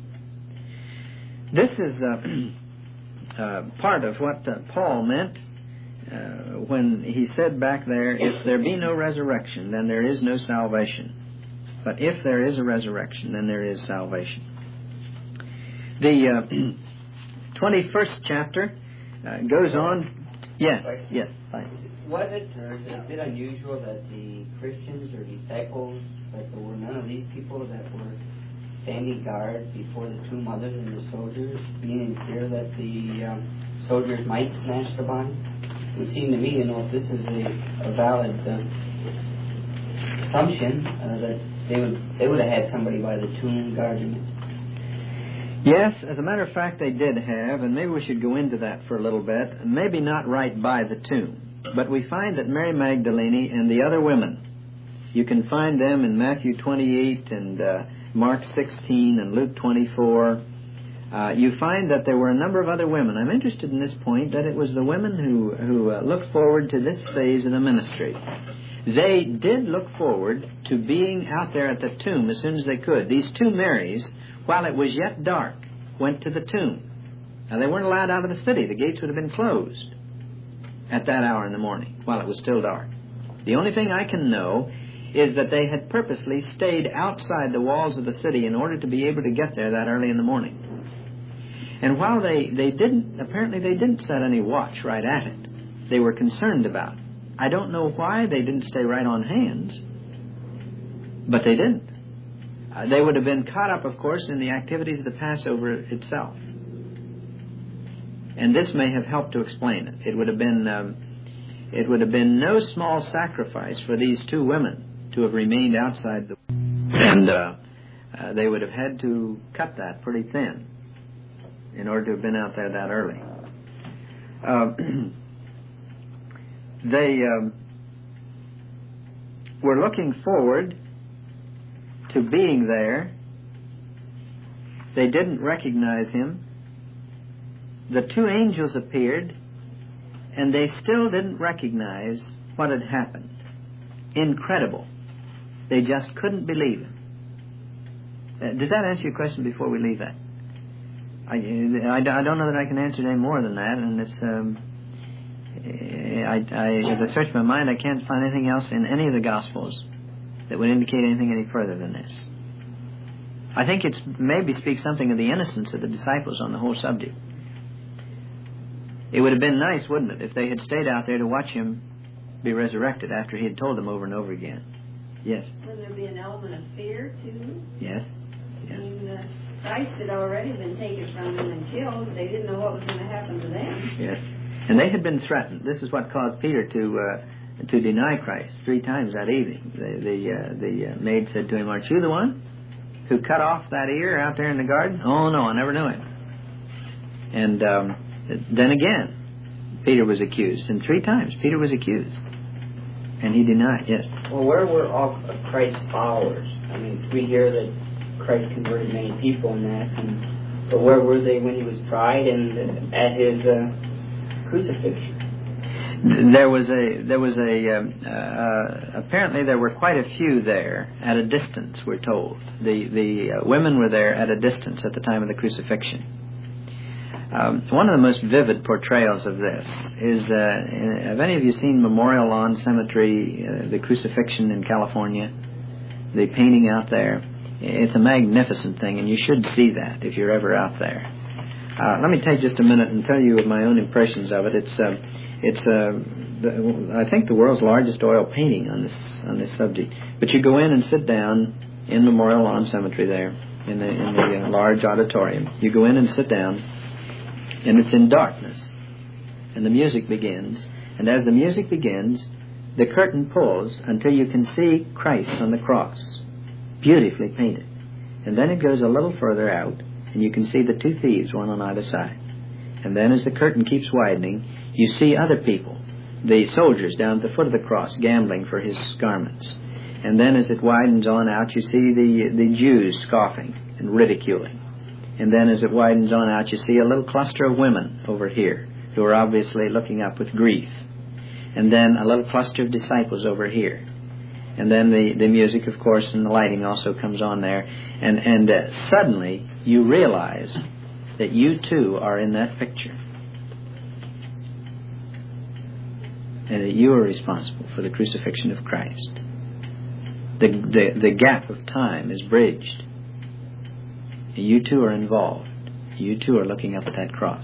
This is part of what Paul meant when he said back there, "If there be no resurrection, then there is no salvation. But if there is a resurrection, then there is salvation." The 21st chapter goes on. Yes, yes. Fine. Was it a bit unusual that the Christians or disciples, that there were none of these people that were standing guard before the tomb other than the soldiers, being in fear that the soldiers might snatch the body? It would seem to me, if this is a valid assumption, that they would have had somebody by the tomb guarding it. Yes, as a matter of fact, they did have, and maybe we should go into that for a little bit. Maybe not right by the tomb, but we find that Mary Magdalene and the other women, you can find them in Matthew 28 and Mark 16 and Luke 24. You find that there were a number of other women. I'm interested in this point, that it was the women who looked forward to this phase of the ministry. They did look forward to being out there at the tomb as soon as they could. These two Marys, while it was yet dark, went to the tomb. Now, they weren't allowed out of the city. The gates would have been closed at that hour in the morning while it was still dark. The only thing I can know is that they had purposely stayed outside the walls of the city in order to be able to get there that early in the morning. And while they didn't set any watch right at it, they were concerned about it. I don't know why they didn't stay right on hands, but they didn't. They would have been caught up, of course, in the activities of the Passover itself. And this may have helped to explain it. It would have been no small sacrifice for these two women to have remained outside the... And they would have had to cut that pretty thin in order to have been out there that early. They were looking forward to being there. They didn't recognize him. The two angels appeared, and they still didn't recognize what had happened. Incredible. They just couldn't believe him. Does that answer your question before we leave that? I don't know that I can answer any more than that, and it's as I search my mind, I can't find anything else in any of the Gospels that would indicate anything any further than this. I think it's maybe speaks something of the innocence of the disciples on the whole subject. It would have been nice, wouldn't it, if they had stayed out there to watch him be resurrected after he had told them over and over again. Yes. Would there be an element of fear, too? Yes. I mean, Christ had already been taken from them and killed. They didn't know what was going to happen to them. Yes. And they had been threatened. This is what caused Peter to deny Christ 3 times that evening. The maid said to him, "Aren't you the one who cut off that ear out there in the garden?" "Oh, no, I never knew him." And then again, Peter was accused. And 3 times Peter was accused. And he denied, yes. Well, where were all of Christ's followers? I mean, we hear that Christ converted many people in that. But where were they when he was tried and at his crucifixion? Apparently there were quite a few there at a distance, we're told. The women were there at a distance at the time of the crucifixion. One of the most vivid portrayals of this is, have any of you seen Memorial Lawn Cemetery, the crucifixion in California? The painting out there. It's a magnificent thing, and you should see that if you're ever out there. Let me take just a minute and tell you my own impressions of it. It's I think the world's largest oil painting on this subject. But you go in and sit down in Memorial Lawn Cemetery there in the large auditorium. You go in and sit down, and it's in darkness, and the music begins. And as the music begins, the curtain pulls until you can see Christ on the cross, beautifully painted. And then it goes a little further out, and you can see the 2 thieves, one on either side. And then as the curtain keeps widening, you see other people, the soldiers down at the foot of the cross, gambling for his garments. And then as it widens on out, you see the Jews scoffing and ridiculing. And then as it widens on out, you see a little cluster of women over here who are obviously looking up with grief. And then a little cluster of disciples over here. And then the music, of course, and the lighting also comes on there. And suddenly you realize that you too are in that picture. And that you are responsible for the crucifixion of Christ. The gap of time is bridged. You too are involved. You too are looking up at that cross.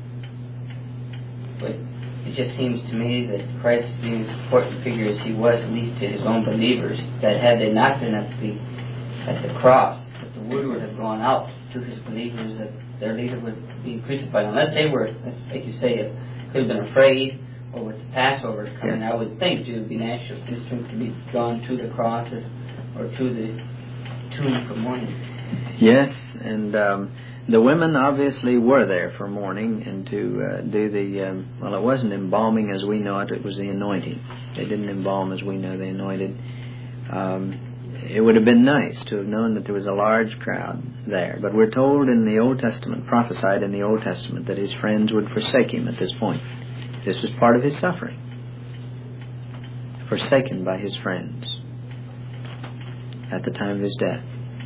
But it just seems to me that Christ, being as important figure as he was, at least to his own believers, that had they not been at the cross, that the word would have gone out to his believers that their leader was being crucified. Unless they were, like you say, could have been afraid, or with the Passover coming, yes. I would think it would be natural instinct to be gone to the cross or to the tomb for mourning. Yes, and the women obviously were there for mourning and to do the, well, it wasn't embalming as we know it, it was the anointing. They didn't embalm as we know they anointed. It would have been nice to have known that there was a large crowd there, but we're told in the Old Testament, prophesied in the Old Testament, that his friends would forsake him at this point. This was part of his suffering. Forsaken by his friends at the time of his death.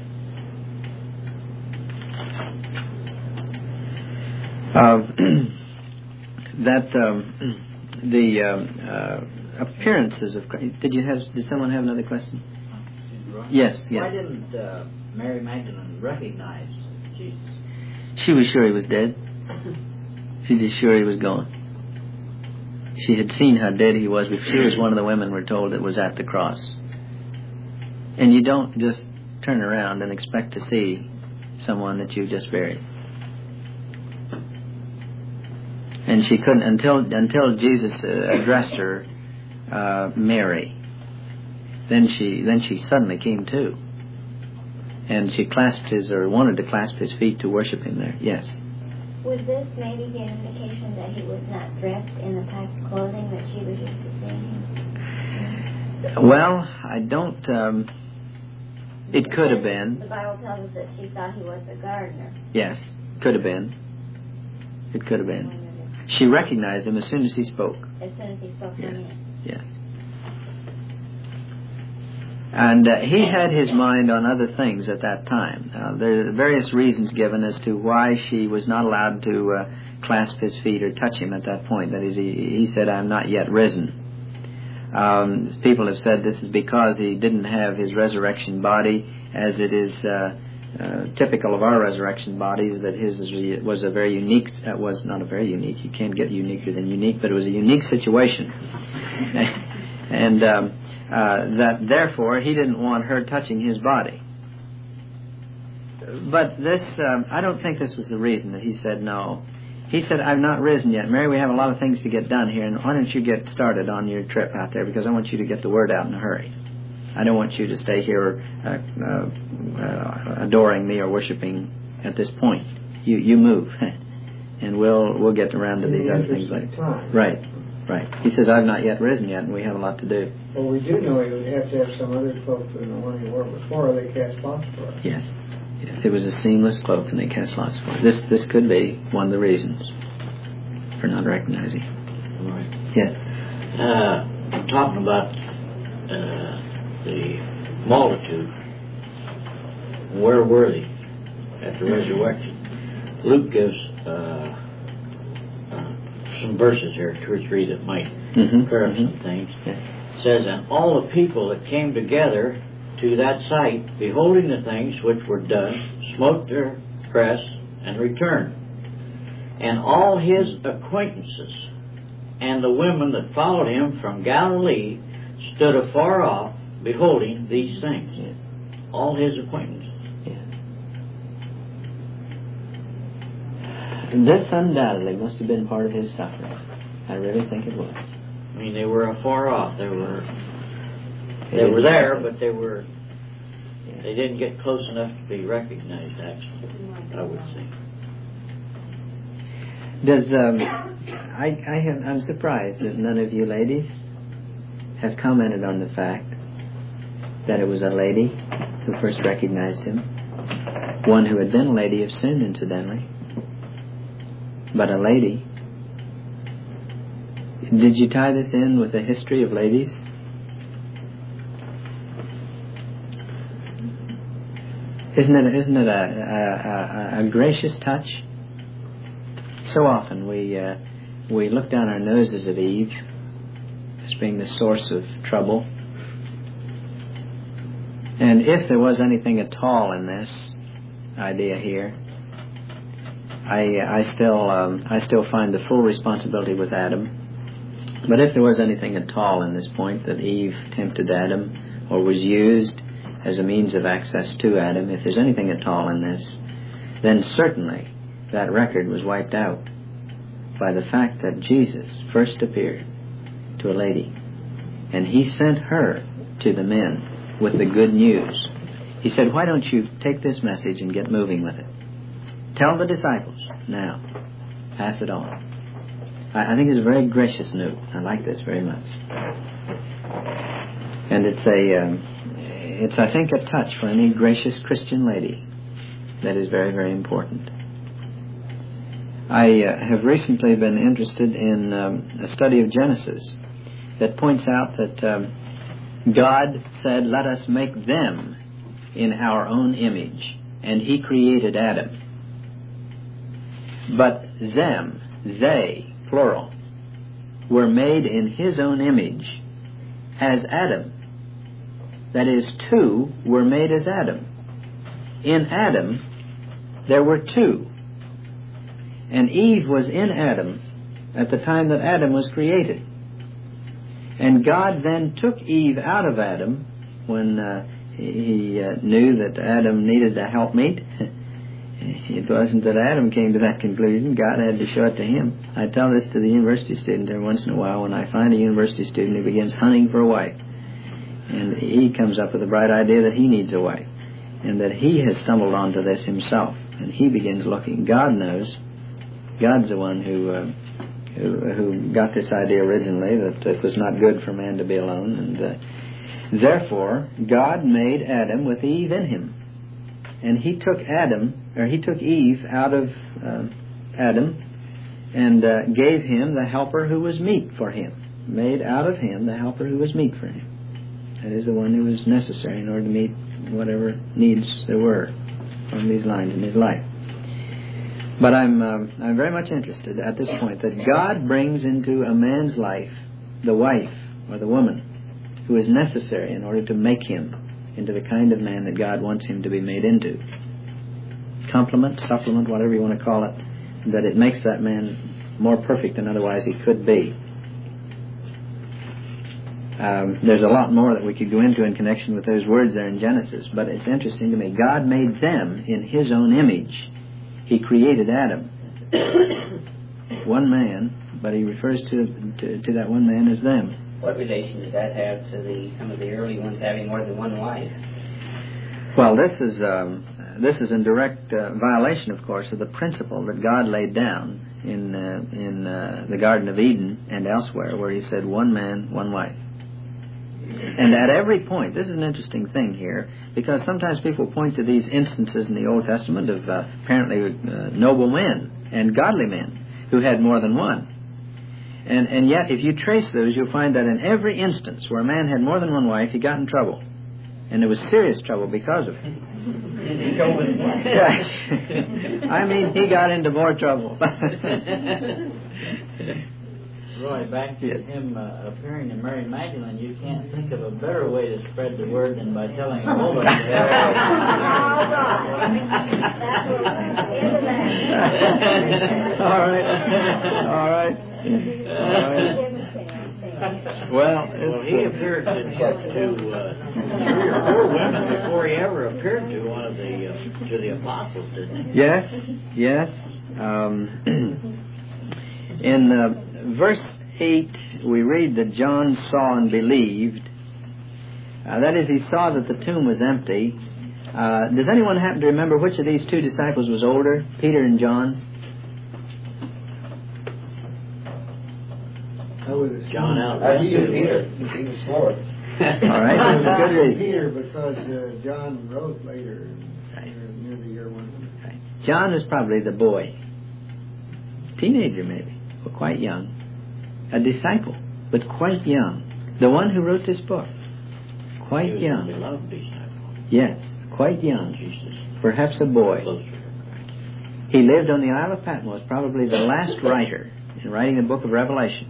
The appearances of Christ. Did someone have another question? Yes. Why didn't Mary Magdalene recognize Jesus? She was sure he was dead. She was sure he was gone. She had seen how dead he was, but she was one of the women, we're told, that was at the cross. And you don't just turn around and expect to see someone that you just buried. And she couldn't until Jesus addressed her, Mary. Then she suddenly came to, and she wanted to clasp his feet to worship him there. Yes. Would this maybe be an indication that he was not dressed in the type of clothing that she was used to seeing him? Well, I don't. It could have been. The Bible tells us that she thought he was a gardener. Yes, could have been. It could have been. She recognized him as soon as he spoke. As soon as he spoke. Yes. And he had his mind on other things at that time. There are various reasons given as to why she was not allowed to clasp his feet or touch him at that point. That is, he said, "I'm not yet risen." People have said this is because he didn't have his resurrection body as it is typical of our resurrection bodies, that his was a very unique, was not a very unique, you can't get uniquer than unique, but it was a unique situation. And that therefore he didn't want her touching his body. But this, I don't think this was the reason that he said no. He said, I've not risen yet. Mary, we have a lot of things to get done here, and why don't you get started on your trip out there, because I want you to get the word out in a hurry. I don't want you to stay here adoring me or worshiping at this point. You move, and we'll get around to these other things later. Right. He says, I've not yet risen yet, and we have a lot to do. Well, we do know he would have to have some other cloak than the one he wore before they cast lots for us. Yes, it was a seamless cloak, and they cast lots for it. This could be one of the reasons for not recognizing. Right. Yes. Talking about the multitude, where were they at the resurrection? Luke gives some verses here, 2 or 3, that might clear up some things. It says, and all the people that came together to that sight, beholding the things which were done, smote their breasts and returned. And all his acquaintances and the women that followed him from Galilee stood afar off, beholding these things. Yeah. All his acquaintances. Yeah. This undoubtedly must have been part of his suffering. I really think it was. I mean, they were afar off. They were there, but they didn't get close enough to be recognized, actually, I would say. I'm surprised that none of you ladies have commented on the fact that it was a lady who first recognized him, one who had been a lady of sin, incidentally, but a lady. Did you tie this in with the history of ladies? Isn't it a gracious touch? So often we look down our noses at Eve as being the source of trouble. And if there was anything at all in this idea here, I still find the full responsibility with Adam. But if there was anything at all in this point that Eve tempted Adam or was used as a means of access to Adam, if there's anything at all in this, then certainly that record was wiped out by the fact that Jesus first appeared to a lady, and he sent her to the men with the good news. He said, why don't you take this message and get moving with it? Tell the disciples now. Pass it on. I think it's a very gracious note. I like this very much. And it's I think a touch for any gracious Christian lady that is very, very important. I have recently been interested in a study of Genesis that points out that God said, let us make them in our own image, and he created Adam. But them, they, plural, were made in his own image as Adam. That is, two were made as Adam. In Adam, there were two. And Eve was in Adam at the time that Adam was created. And God then took Eve out of Adam when he knew that Adam needed a helpmeet. It wasn't that Adam came to that conclusion. God had to show it to him. I tell this to the university student every once in a while when I find a university student who begins hunting for a wife. And he comes up with a bright idea that he needs a wife, and that he has stumbled onto this himself. And he begins looking. God knows. God's the one who got this idea originally, that it was not good for man to be alone. And therefore, God made Adam with Eve in him. And he took Eve out of Adam and gave him the helper who was meet for him. Made out of him the helper who was meet for him. That is the one who was necessary in order to meet whatever needs there were on these lines in his life. But I'm very much interested at this point that God brings into a man's life the wife or the woman who is necessary in order to make him into the kind of man that God wants him to be made into. complement, supplement, whatever you want to call it, that it makes that man more perfect than otherwise he could be. There's a lot more that we could go into in connection with those words there in Genesis, but it's interesting to me. God made them in His own image. He created Adam, one man, but He refers to that one man as them. What relation does that have to some of the early ones having more than one wife? Well, this is in direct violation, of course, of the principle that God laid down in the Garden of Eden and elsewhere, where He said, one man, one wife. And at every point, this is an interesting thing here, because sometimes people point to these instances in the Old Testament of apparently noble men and godly men who had more than one. And yet, if you trace those, you'll find that in every instance where a man had more than one wife, he got in trouble. And there was serious trouble because of it. I mean, he got into more trouble. Roy, back to him appearing to Mary Magdalene, you can't think of a better way to spread the word than by telling a woman. All right. Well, he appeared to 3 or 4 women before he ever appeared to one of the apostles, didn't he? Yes. In verse 8, we read that John saw and believed. That is, he saw that the tomb was empty. Does anyone happen to remember which of these two disciples was older, Peter and John? John out. Peter. He was fourth. All right. That's a good reason. Peter, because John wrote later, near the year 100. Right. John is probably the boy. Teenager, maybe. But quite young. A disciple, but quite young. The one who wrote this book. Quite young. Beloved disciple. Yes, quite young. Jesus. Perhaps a boy. He lived on the Isle of Patmos, probably the last writer in writing the book of Revelation.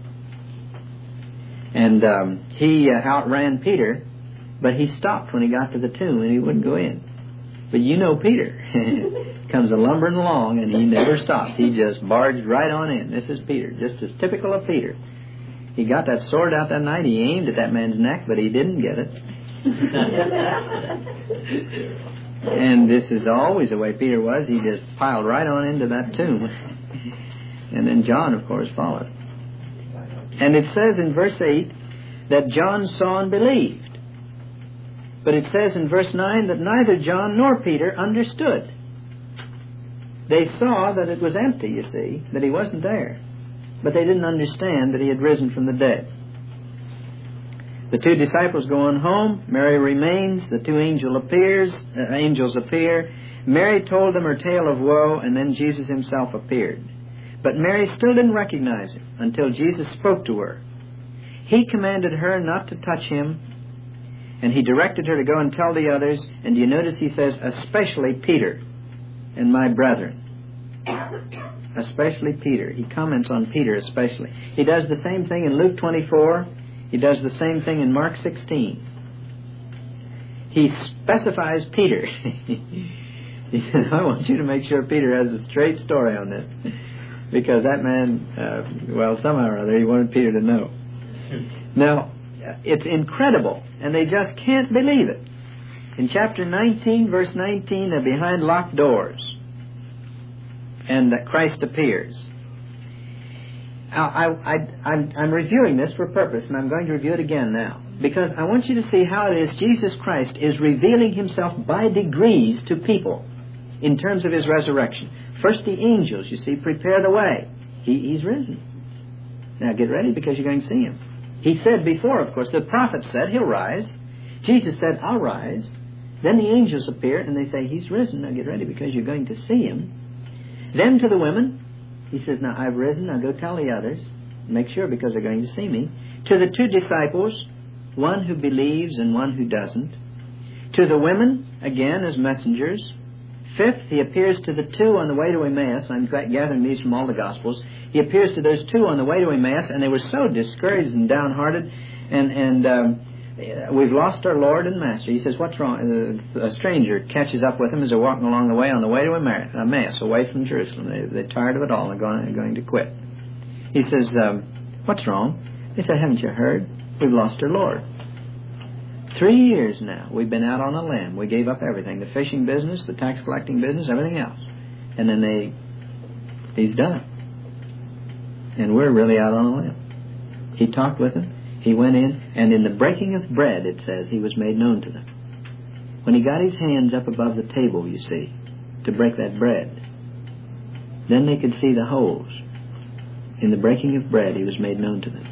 And he outran Peter, but he stopped when he got to the tomb and he wouldn't go in. But you know Peter comes a lumbering along and he never stopped. He just barged right on in. This is Peter, just as typical of Peter. He got that sword out that night. He aimed at that man's neck, but he didn't get it. And this is always the way Peter was. He just piled right on into that tomb. And then John, of course, followed. And it says in verse 8 that John saw and believed. But it says in verse 9 that neither John nor Peter understood. They saw that it was empty, you see, that he wasn't there. But they didn't understand that he had risen from the dead. The 2 disciples go on home. Mary remains. The 2 angels appear. Mary told them her tale of woe, and then Jesus himself appeared. But Mary still didn't recognize him until Jesus spoke to her. He commanded her not to touch him, and he directed her to go and tell the others. And you notice he says, especially Peter and my brethren. Especially Peter. He comments on Peter especially. He does the same thing in Luke 24. He does the same thing in Mark 16. He specifies Peter. He says, I want you to make sure Peter has a straight story on this. Because that man, somehow or other, he wanted Peter to know. Now, it's incredible, and they just can't believe it. In chapter 19, verse 19, they're behind locked doors, and that Christ appears. I'm reviewing this for purpose, and I'm going to review it again now, because I want you to see how it is Jesus Christ is revealing himself by degrees to people in terms of his resurrection. First the angels, you see, prepare the way. He's risen. Now get ready because you're going to see him. He said before, of course, the prophet said he'll rise. Jesus said, I'll rise. Then the angels appear and they say, he's risen. Now get ready because you're going to see him. Then to the women, he says, now I've risen. Now go tell the others. Make sure because they're going to see me. To the 2 disciples, one who believes and one who doesn't. To the women, again, as messengers. 5th, he appears to the 2 on the way to Emmaus. I'm gathering these from all the Gospels. He appears to those 2 on the way to Emmaus, and they were so discouraged and downhearted. And we've lost our Lord and Master. He says, what's wrong? A stranger catches up with him as they're walking along the way on the way to Emmaus, away from Jerusalem. They're tired of it all and they're going to quit. He says, what's wrong? They said, haven't you heard? We've lost our Lord. 3 years now we've been out on a limb. We gave up everything, the fishing business, the tax collecting business, everything else. And then he's done. And we're really out on a limb. He talked with them. He went in, and in the breaking of bread, it says, he was made known to them. When he got his hands up above the table, you see, to break that bread, then they could see the holes. In the breaking of bread, he was made known to them.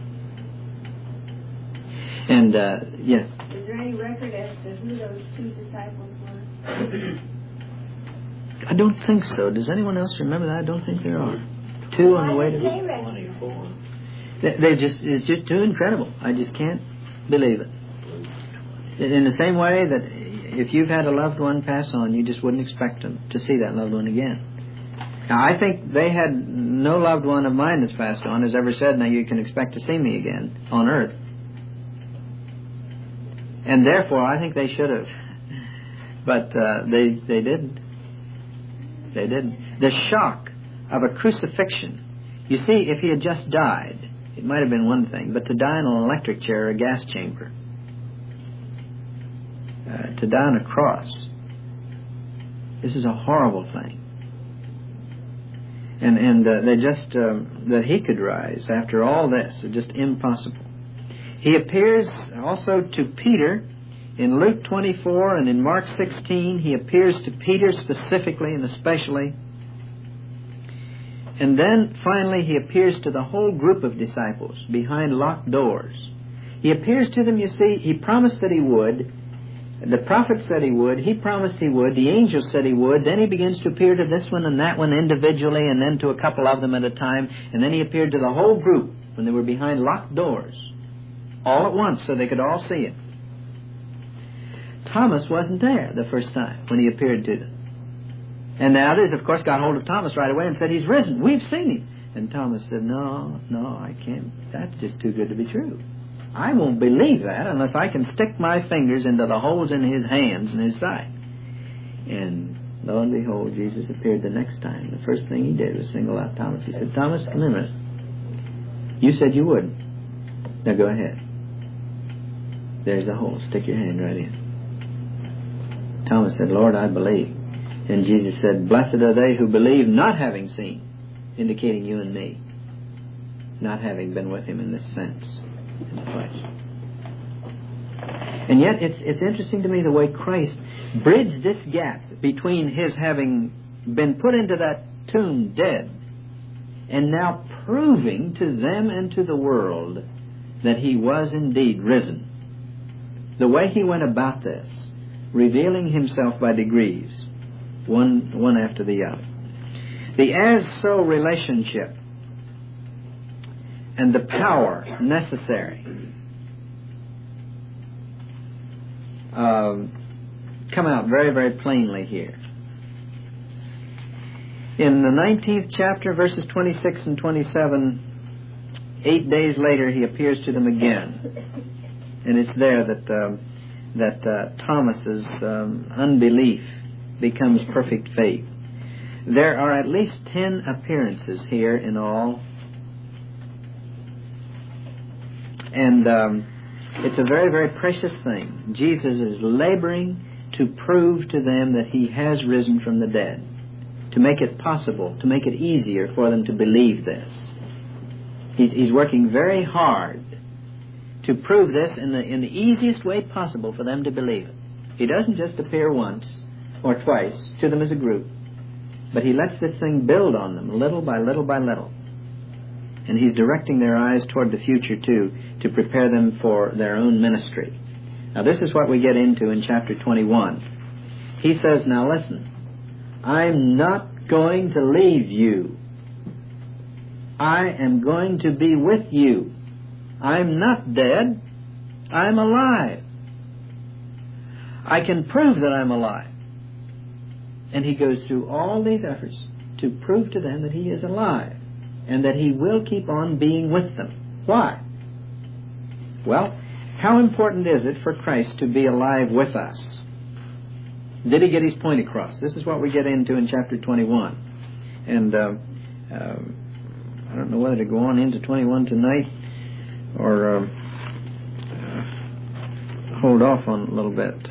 And, yes? Is there any record as to who those 2 disciples were? I don't think so. Does anyone else remember that? I don't think there are. 2 on the way to... 24. It's just too incredible. I just can't believe it. In the same way that if you've had a loved one pass on, you just wouldn't expect them to see that loved one again. Now, I think they had no loved one of mine that's passed on has ever said, now you can expect to see me again on earth. And therefore, I think they should have. But they didn't. They didn't. The shock of a crucifixion. You see, if he had just died, it might have been one thing, but to die in an electric chair or a gas chamber, to die on a cross, this is a horrible thing. And they just, that he could rise after all this, is just impossible. He appears also to Peter in Luke 24 and in Mark 16. He appears to Peter specifically and especially. And then, finally, he appears to the whole group of disciples behind locked doors. He appears to them, you see, he promised that he would. The prophet said he would. He promised he would. The angel said he would. Then he begins to appear to this one and that one individually, and then to a couple of them at a time. And then he appeared to the whole group when they were behind locked doors, all at once, so they could all see him. Thomas wasn't there the first time when he appeared to them. And the others, of course, got hold of Thomas right away and said, he's risen. We've seen him. And Thomas said, no, I can't. That's just too good to be true. I won't believe that unless I can stick my fingers into the holes in his hands and his side. And lo and behold, Jesus appeared the next time. The first thing he did was single out Thomas. He said, Thomas, come here a minute. You said you would. Now go ahead. There's the hole. Stick your hand right in. Thomas said, Lord, I believe. And Jesus said, blessed are they who believe not having seen, indicating you and me, not having been with him in this sense, in the flesh. And yet it's interesting to me the way Christ bridged this gap between his having been put into that tomb dead and now proving to them and to the world that he was indeed risen. The way he went about this, revealing himself by degrees, one after the other. The as-so relationship and the power necessary come out very, very plainly here. In the 19th chapter, verses 26 and 27, 8 days later he appears to them again. And it's there that Thomas's unbelief becomes perfect faith. There are at least 10 appearances here in all. And it's a very, very precious thing. Jesus is laboring to prove to them that he has risen from the dead, to make it possible, to make it easier for them to believe this. He's working very hard to prove this in the easiest way possible for them to believe it. He doesn't just appear once or twice to them as a group, but he lets this thing build on them little by little by little. And he's directing their eyes toward the future too, to prepare them for their own ministry. Now this is what we get into in chapter 21. He says, now listen, I'm not going to leave you. I am going to be with you. I'm not dead. I'm alive. I can prove that I'm alive. And he goes through all these efforts to prove to them that he is alive and that he will keep on being with them. Why? Well, How important is it for Christ to be alive with us? Did he get his point across? This is what we get into in chapter 21. And I don't know whether to go on into 21 tonight or hold off on it a little bit.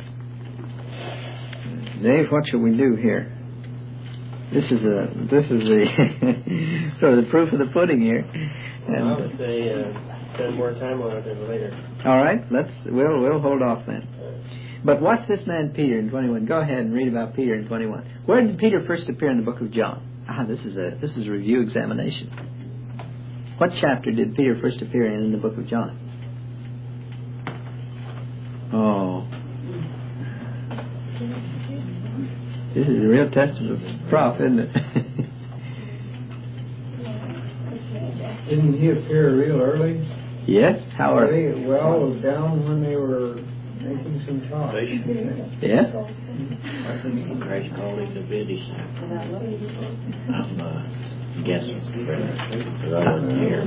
Dave, what should we do here? This is the sort of the proof of the pudding here. And, I would say spend more time on it later. All right, we'll hold off then. But what's this man Peter in 21? Go ahead and read about Peter in 21. Where did Peter first appear in the book of John? This is a review examination. What chapter did Peter first appear in the book of John? Oh. This is a real test of the prof, isn't it? Didn't he appear real early? Yes. How early? Well, down when they were making some talk. Yes. Christ called him to bid his I'm guessing. Because I wasn't here.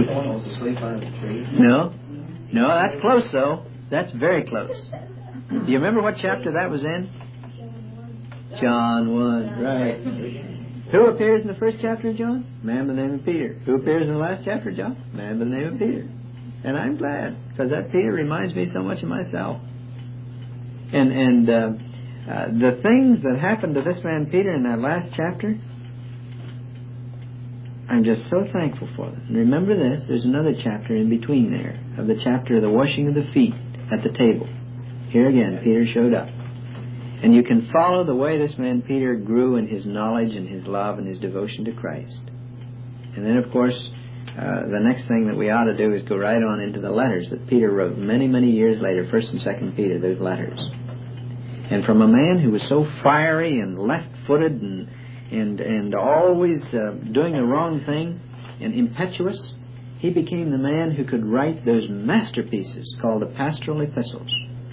No, that's close though. That's very close. Do you remember what chapter that was in? John 1, right. Who appears in the first chapter of John? Man by the name of Peter. Who appears in the last chapter of John? Man by the name of Peter. And I'm glad, because that Peter reminds me so much of myself. And the things that happened to this man Peter in that last chapter, I'm just so thankful for them. And remember this, there's another chapter in between there, of the chapter of the washing of the feet at the table. Here again, Peter showed up. And you can follow the way this man Peter grew in his knowledge and his love and his devotion to Christ. And then, of course, the next thing that we ought to do is go right on into the letters that Peter wrote many, many years later, 1st and 2nd Peter, those letters. And from a man who was so fiery and left-footed and always doing the wrong thing and impetuous, he became the man who could write those masterpieces called the pastoral epistles.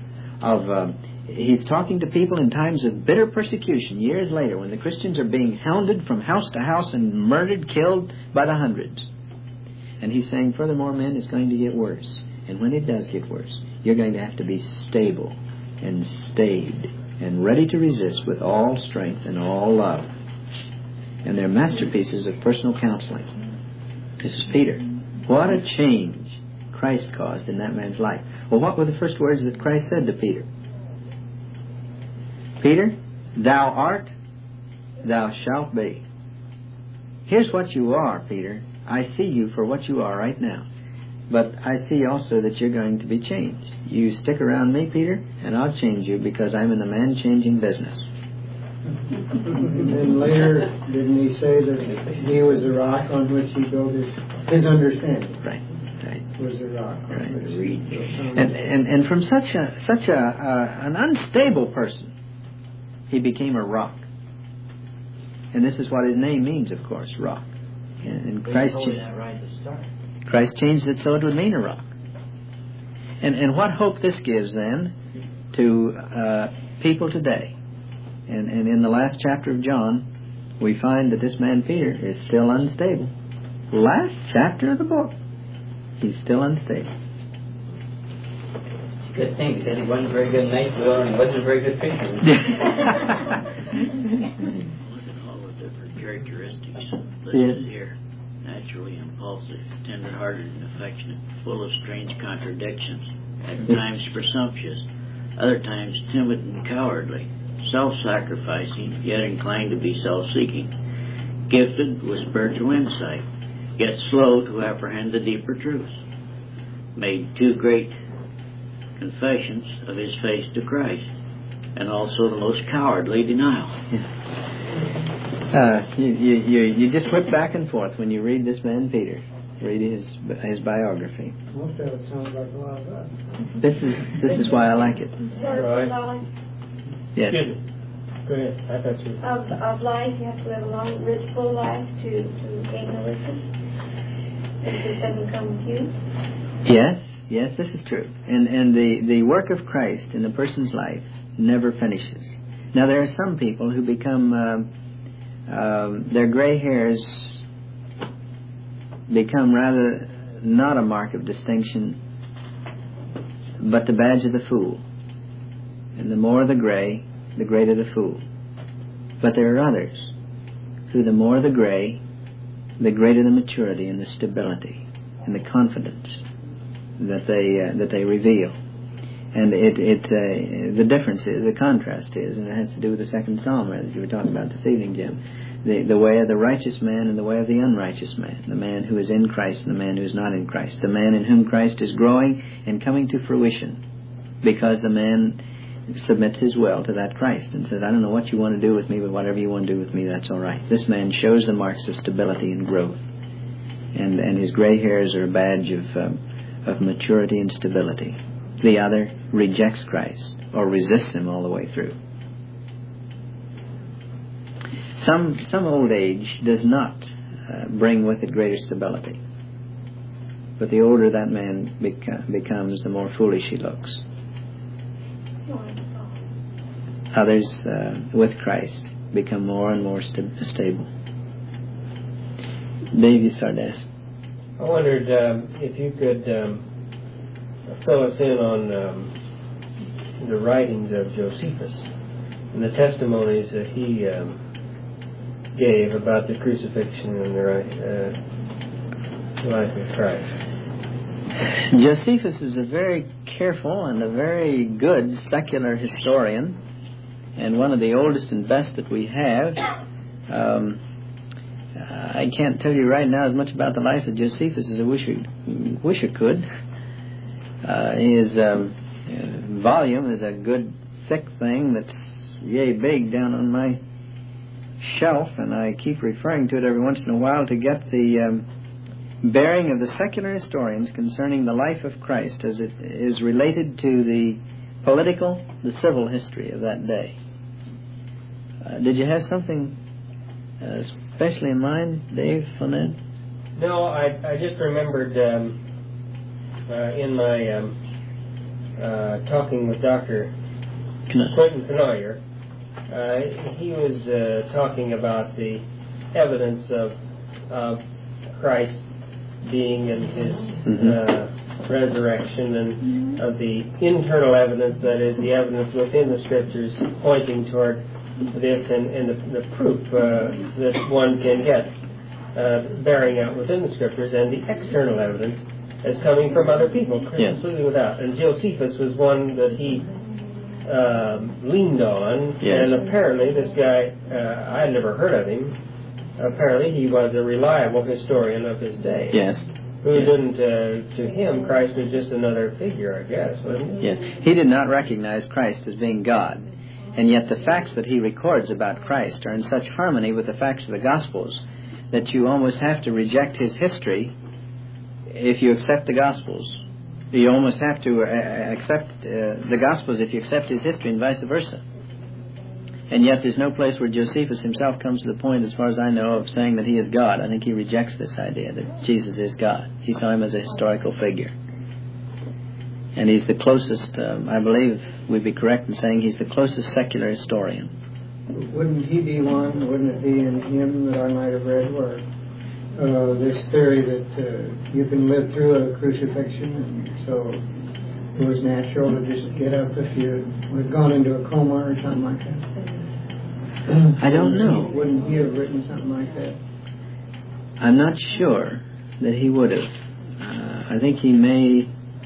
He's talking to people in times of bitter persecution years later when the Christians are being hounded from house to house and murdered, killed by the hundreds. And he's saying, furthermore, men, it's going to get worse. And when it does get worse, you're going to have to be stable and staid and ready to resist with all strength and all love. And they're masterpieces of personal counseling. This is Peter. What a change Christ caused in that man's life. Well, what were the first words that Christ said to Peter? Peter, thou art, thou shalt be. Here's what you are, Peter. I see you for what you are right now. But I see also that you're going to be changed. You stick around me, Peter, and I'll change you because I'm in the man-changing business. And then later, didn't he say that he was the rock on which he built his understanding? Right. Was the rock. Right. And from such an unstable person, he became a rock. And this is what his name means, of course, rock. And Christ changed it so it would mean a rock. And what hope this gives then to people today. And in the last chapter of John, we find that this man Peter is still unstable. Last chapter of the book, he's still unstable. It's a good thing because he wasn't a very good night dweller and he wasn't a very good preacher. Look at all the different characteristics listed here. Naturally impulsive, tender-hearted and affectionate, full of strange contradictions, at times presumptuous, other times timid and cowardly, self-sacrificing, yet inclined to be self-seeking, gifted with spiritual insight, yet slow to apprehend the deeper truths, made 2 great confessions of his faith to Christ, and also the most cowardly denial. You just whip back and forth when you read this man Peter. Read his biography. Most of it sounds like a lot of us. This is why I like it. Right. Yes. Go ahead. I got you. Of life, you have to live a long, rich, full life to gain the wisdom. If this doesn't come with you. Yes, this is true. And the work of Christ in a person's life never finishes. Now, there are some people who become, their gray hairs become rather not a mark of distinction, but the badge of the fool. And the more the gray, the greater the fool. But there are others who the more the gray, the greater the maturity and the stability and the confidence that they reveal. And the difference is, the contrast is, and it has to do with the second psalm that you were talking about this evening, Jim, the way of the righteous man and the way of the unrighteous man, the man who is in Christ and the man who is not in Christ, the man in whom Christ is growing and coming to fruition, because the man submits his will to that Christ and says, I don't know what you want to do with me, but whatever you want to do with me, that's all right. This man shows the marks of stability and growth, and his gray hairs are a badge of maturity and stability. The other rejects Christ or resists him all the way through. Some old age does not bring with it greater stability, but the older that man becomes, the more foolish he looks. Others with Christ become more and more stable. Dave, you started to ask. I wondered if you could fill us in on the writings of Josephus and the testimonies that he gave about the crucifixion and the life of Christ. Josephus is a very careful and a very good secular historian, and one of the oldest and best that we have. I can't tell you right now as much about the life of Josephus as I wish I could. His volume is a good thick thing that's yay big down on my shelf, and I keep referring to it every once in a while to get the bearing of the secular historians concerning the life of Christ as it is related to the political, the civil history of that day. Did you have something especially in mind, Dave, on that? No, I just remembered in my talking with Dr. Quentin Knoyer, he was talking about the evidence of Christ being in his resurrection, and of the internal evidence, that is, the evidence within the Scriptures pointing toward this, and the proof that one can get bearing out within the Scriptures, and the external evidence as coming from other people, completely without. And Josephus was one that he leaned on, and apparently this guy, I had never heard of him. Apparently he was a reliable historian of his day. Yes. Who didn't, to him, Christ was just another figure, I guess, wasn't he? Yes. He did not recognize Christ as being God. And yet the facts that he records about Christ are in such harmony with the facts of the Gospels that you almost have to reject his history if you accept the Gospels. You almost have to accept the Gospels if you accept his history, and vice versa. And yet there's no place where Josephus himself comes to the point, as far as I know, of saying that he is God. I think he rejects this idea that Jesus is God. He saw him as a historical figure. And he's the closest, I believe we'd be correct in saying he's the closest secular historian. Wouldn't he be one, wouldn't it be in him that I might have read where this theory that you can live through a crucifixion, and so it was natural to just get up if you had gone into a coma or something like that? I don't know. Wouldn't he have written something like that? I'm not sure that he would have. I think he may.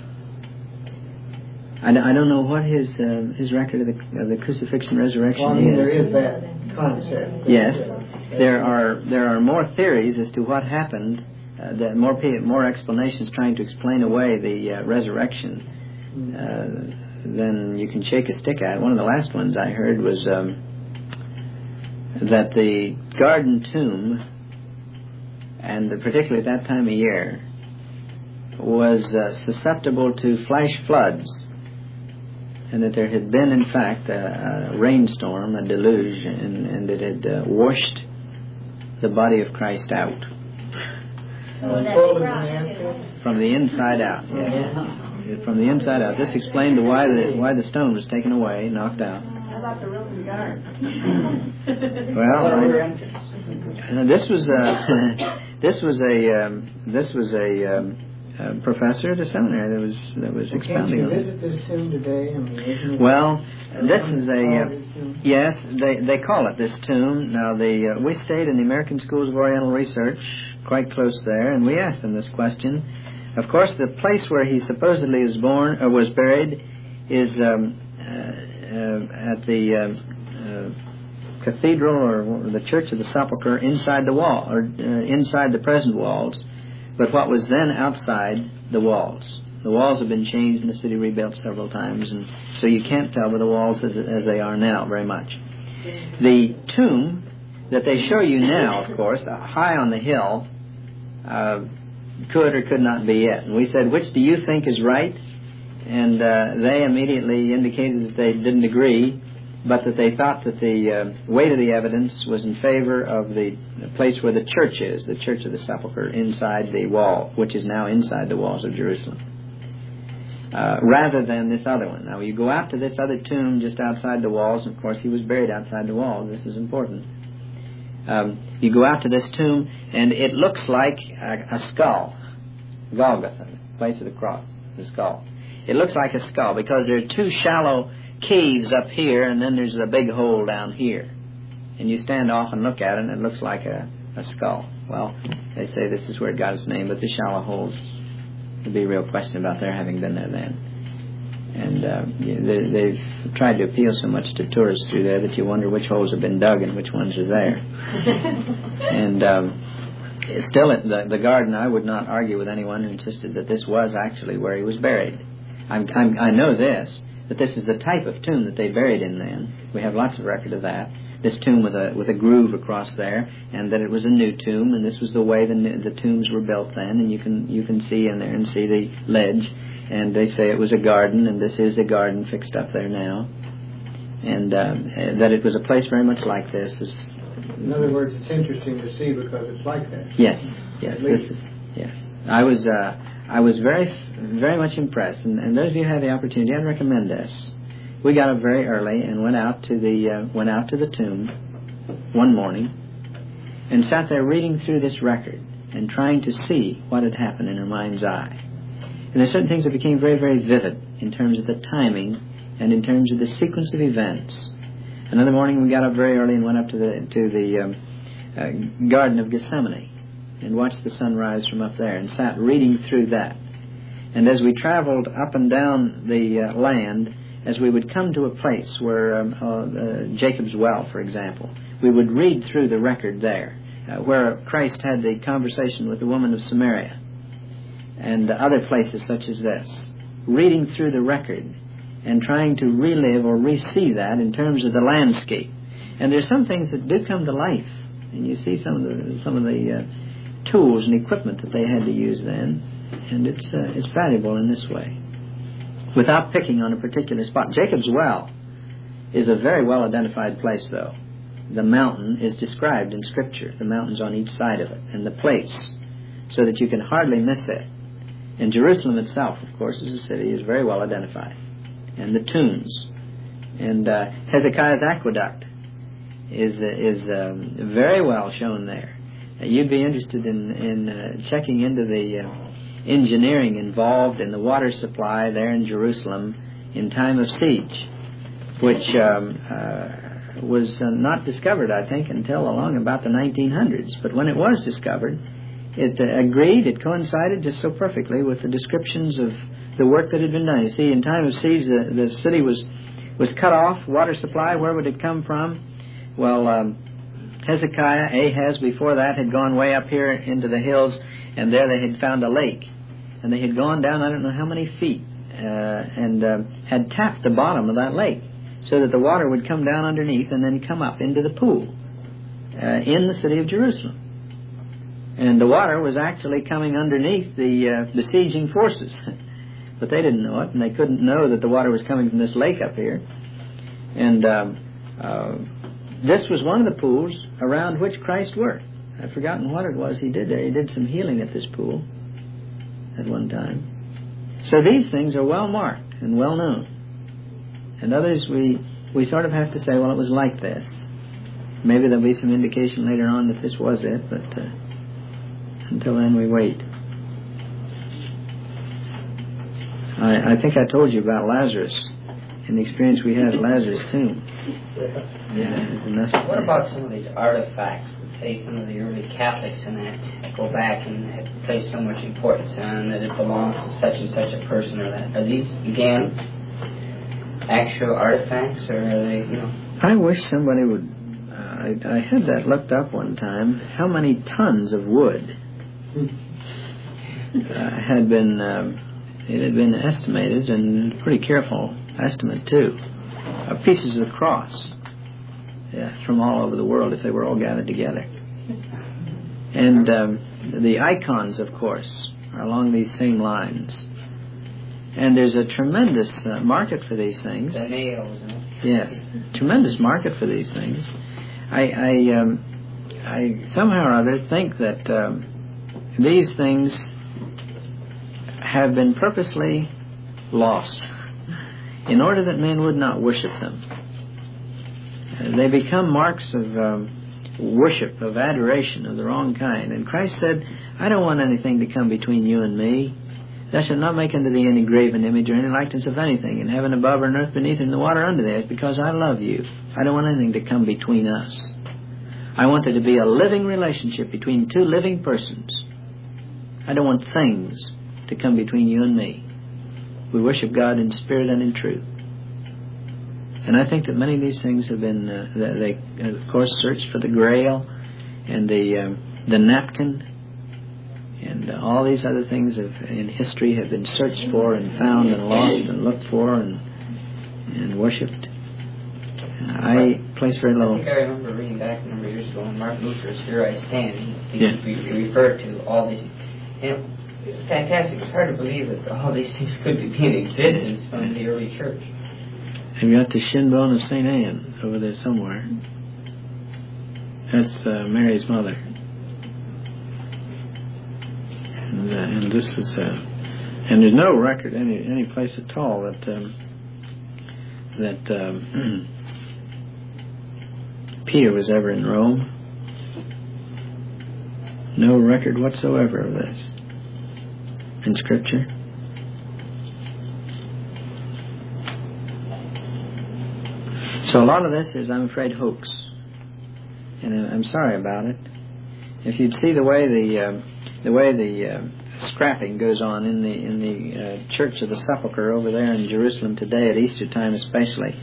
I don't know what his record of the crucifixion resurrection is. There is that concept. Yes, there are more theories as to what happened. That more explanations trying to explain away the resurrection than you can shake a stick at. One of the last ones I heard was that the garden tomb, and particularly at that time of year, was susceptible to flash floods, and that there had been, in fact, a rainstorm, a deluge, and it had washed the body of Christ out. From the inside out. Yes. From the inside out. This explained why the stone was taken away, knocked out. How about the Roman guard? Well, this was professor at a seminary that was expounding on Can't it. you visit this tomb today? I mean, isn't it Well, this is a tomb? yes. They call it this tomb. Now we stayed in the American Schools of Oriental Research, quite close there, and we asked them this question. Of course, the place where he supposedly is born or was buried is at the cathedral or the Church of the Sepulchre inside the wall or inside the present walls, but what was then outside the walls. The walls have been changed and the city rebuilt several times, and so you can't tell by the walls as they are now very much. The tomb that they show you now, of course, high on the hill, could or could not be it. And we said, which do you think is right? And they immediately indicated that they didn't agree, but that they thought that the weight of the evidence was in favor of the place where the church is, the Church of the Sepulchre, inside the wall, which is now inside the walls of Jerusalem, rather than this other one. Now, you go out to this other tomb just outside the walls, and of course he was buried outside the walls. This is important. You go out to this tomb, and it looks like a skull, Golgotha, place of the cross, the skull. It looks like a skull because there are two shallow caves up here, and then there's a big hole down here. And you stand off and look at it, and it looks like a skull. Well, they say this is where it got its name, but the shallow holes, there'd be a real question about their having been there then. And they've tried to appeal so much to tourists through there that you wonder which holes have been dug and which ones are there. And still, at the garden, I would not argue with anyone who insisted that this was actually where he was buried. I know this, that this is the type of tomb that they buried in then. We have lots of record of that. This tomb with a groove across there, and that it was a new tomb, and this was the way the tombs were built then, and you can see in there and see the ledge, and they say it was a garden, and this is a garden fixed up there now, and that it was a place very much like this. In other words, it's interesting to see because it's like that. Yes. Yes. I was very much impressed, and those of you who have the opportunity, I'd recommend this. We got up very early and went out to the tomb one morning, and sat there reading through this record and trying to see what had happened in her mind's eye. And there are certain things that became very, very vivid in terms of the timing and in terms of the sequence of events. Another morning we got up very early and went up to the Garden of Gethsemane and watched the sun rise from up there and sat reading through that. And as we traveled up and down the land, as we would come to a place where Jacob's Well, for example, we would read through the record there, where Christ had the conversation with the woman of Samaria, and other places such as this, reading through the record and trying to relive or re-see that in terms of the landscape. And there's some things that do come to life, and you see some of the tools and equipment that they had to use then, and it's valuable in this way. Without picking on a particular spot. Jacob's Well is a very well identified place, though. The mountain is described in Scripture, the mountains on each side of it, and the place, so that you can hardly miss it. And Jerusalem itself, of course, as a city, is very well identified. And the tombs. And Hezekiah's aqueduct is very well shown there. You'd be interested in checking into the engineering involved in the water supply there in Jerusalem in time of siege, which was not discovered, I think, until along about the 1900s. But when it was discovered, it coincided just so perfectly with the descriptions of the work that had been done. You see, in time of siege, the city was cut off. Water supply, where would it come from? Well, Hezekiah, Ahaz, before that, had gone way up here into the hills, and there they had found a lake. And they had gone down, I don't know how many feet, and had tapped the bottom of that lake so that the water would come down underneath and then come up into the pool in the city of Jerusalem. And the water was actually coming underneath the besieging forces. But they didn't know it, and they couldn't know that the water was coming from this lake up here. And this was one of the pools around which Christ worked. I've forgotten what it was he did there. He did some healing at this pool at one time. So these things are well marked and well known. And others we sort of have to say, well, it was like this. Maybe there'll be some indication later on that this was it, but until then we wait. I think I told you about Lazarus and the experience we had at Lazarus' tomb. What about some of these artifacts that say some of the early Catholics and that go back and have placed so much importance on that it belongs to such and such a person or that? Are these, again, actual artifacts, or are they, I wish somebody would... I had that looked up one time. How many tons of wood had been... it had been estimated, and pretty careful estimate, too. Pieces of the cross from all over the world if they were all gathered together. And the icons, of course, are along these same lines. And there's a tremendous market for these things. The nails. Yes, tremendous market for these things. I somehow or other think that these things have been purposely lost in order that men would not worship them. They become marks of worship, of adoration of the wrong kind. And Christ said, I don't want anything to come between you and me. Thou shalt not make unto thee any graven image or any likeness of anything in heaven above or in earth beneath or in the water under the earth, because I love you. I don't want anything to come between us. I want there to be a living relationship between two living persons. I don't want things to come between you and me. We worship God in spirit and in truth. And I think that many of these things have been, they of course searched for the Grail and the napkin, and all these other things in history have been searched for and found and lost and looked for and worshipped. I place very little... I think I remember reading back a number of years ago when Martin Luther's Here I Stand, he referred to all these... It's fantastic. It's hard to believe that all these things could be in existence from the early church. I've got the shin bone of St. Anne over there somewhere. That's Mary's mother. And this is... and there's no record any place at all that Peter was ever in Rome. No record whatsoever of this in Scripture. So a lot of this is, I'm afraid, hoax, and I'm sorry about it. If you'd see the way the scrapping goes on in the Church of the Sepulchre over there in Jerusalem today at Easter time, especially.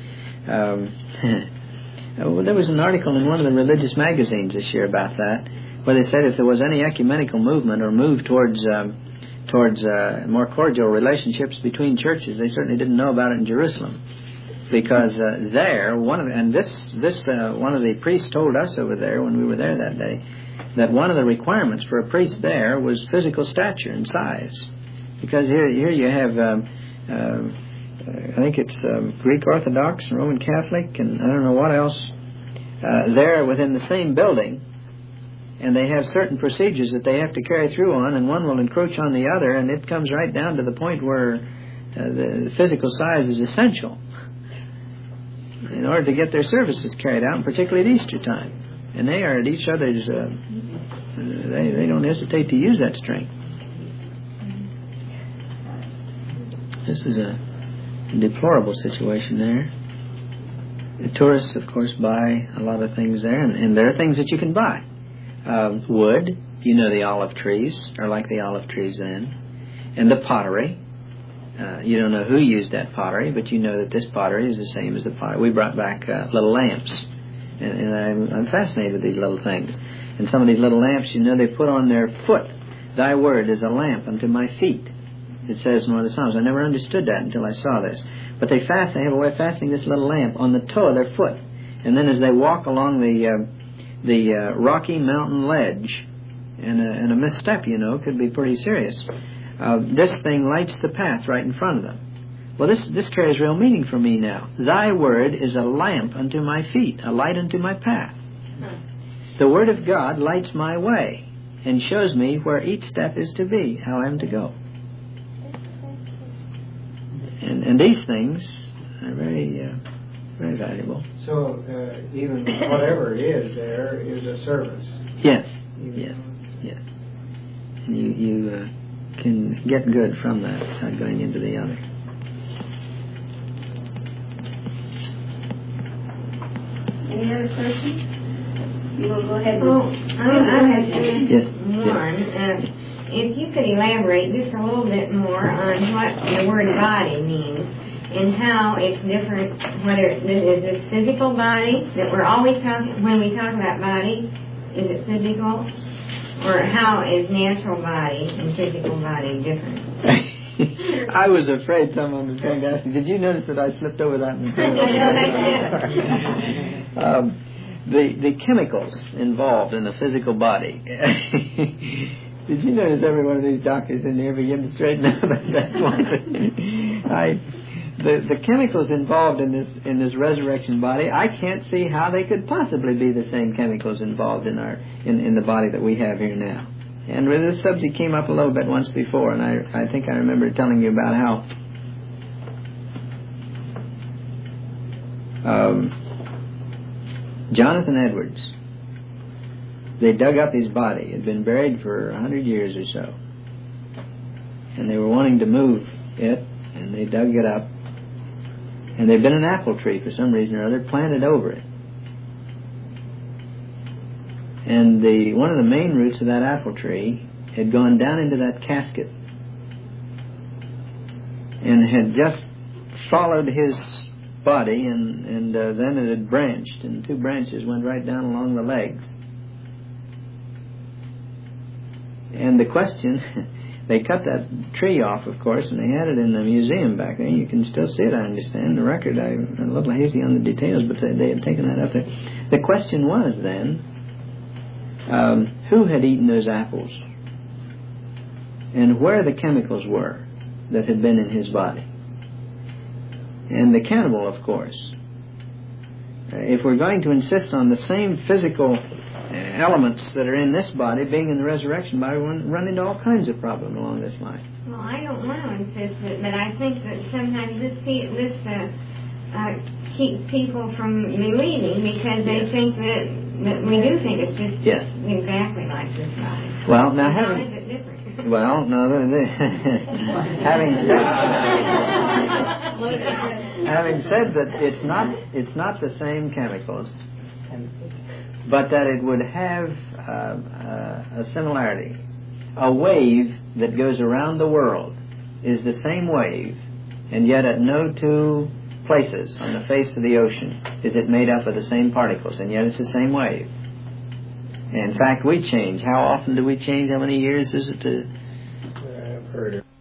There was an article in one of the religious magazines this year about that, where they said if there was any ecumenical movement or move towards more cordial relationships between churches, they certainly didn't know about it in Jerusalem, because there one of the priests told us over there when we were there that day that one of the requirements for a priest there was physical stature and size, because here you have I think it's Greek Orthodox and Roman Catholic and I don't know what else there within the same building. And they have certain procedures that they have to carry through on, and one will encroach on the other, and it comes right down to the point where the physical size is essential in order to get their services carried out, and particularly at Easter time. And they are at each other's, they don't hesitate to use that strength. This is a deplorable situation there. The tourists, of course, buy a lot of things there, and there are things that you can buy. Wood, the olive trees are like the olive trees then, and the pottery. You don't know who used that pottery, but you know that this pottery is the same as the pottery. We brought back little lamps, and I'm fascinated with these little things. And some of these little lamps, they put on their foot, "Thy word is a lamp unto my feet." It says in one of the Psalms. I never understood that until I saw this. But they have a way of fastening this little lamp on the toe of their foot, and then as they walk along the rocky mountain ledge, and a misstep, could be pretty serious. This thing lights the path right in front of them. Well, this carries real meaning for me now. Thy word is a lamp unto my feet, a light unto my path. The Word of God lights my way and shows me where each step is to be, how I am to go. And these things are very, very valuable. So even whatever it is, there is a service. Yes, yes. And you can get good from that without going into the other. Any other questions? You will go ahead. I have Yes. one. If you could elaborate just a little bit more on what the word body means and how it's different, whether this is this physical body that we're always talking, when we talk about body, is it physical? Or how is natural body and physical body different? I was afraid someone was going to ask me, did you notice that I slipped over that? The chemicals involved in the physical body. Did you notice every one of these doctors in here begin to straighten out that one? The chemicals involved in this resurrection body, I can't see how they could possibly be the same chemicals involved in the body that we have here now. And this subject came up a little bit once before, and I think I remember telling you about how Jonathan Edwards, they dug up his body. It had been buried for 100 years or so. And they were wanting to move it, and they dug it up. And there had been an apple tree, for some reason or other, planted over it. And one of the main roots of that apple tree had gone down into that casket and had just followed his body, and then it had branched, and two branches went right down along the legs. And the question, they cut that tree off, of course, and they had it in the museum back there. You can still see it, I understand. The record, I'm a little hazy on the details, but they had taken that up there. The question was then, who had eaten those apples? And where the chemicals were that had been in his body. And the cannibal, of course. If we're going to insist on the same physical elements that are in this body being in the resurrection body, we run into all kinds of problems along this line. Well, I don't want to insist it, but I think that sometimes this keeps people from believing because they think that we do think it's just exactly like this body. Well, now how is it different? Well, no, having said that it's not the same chemicals, but that it would have a similarity. A wave that goes around the world is the same wave, and yet at no two places on the face of the ocean is it made up of the same particles, and yet it's the same wave. In fact, we change. How often do we change? How many years is it to... I've heard it.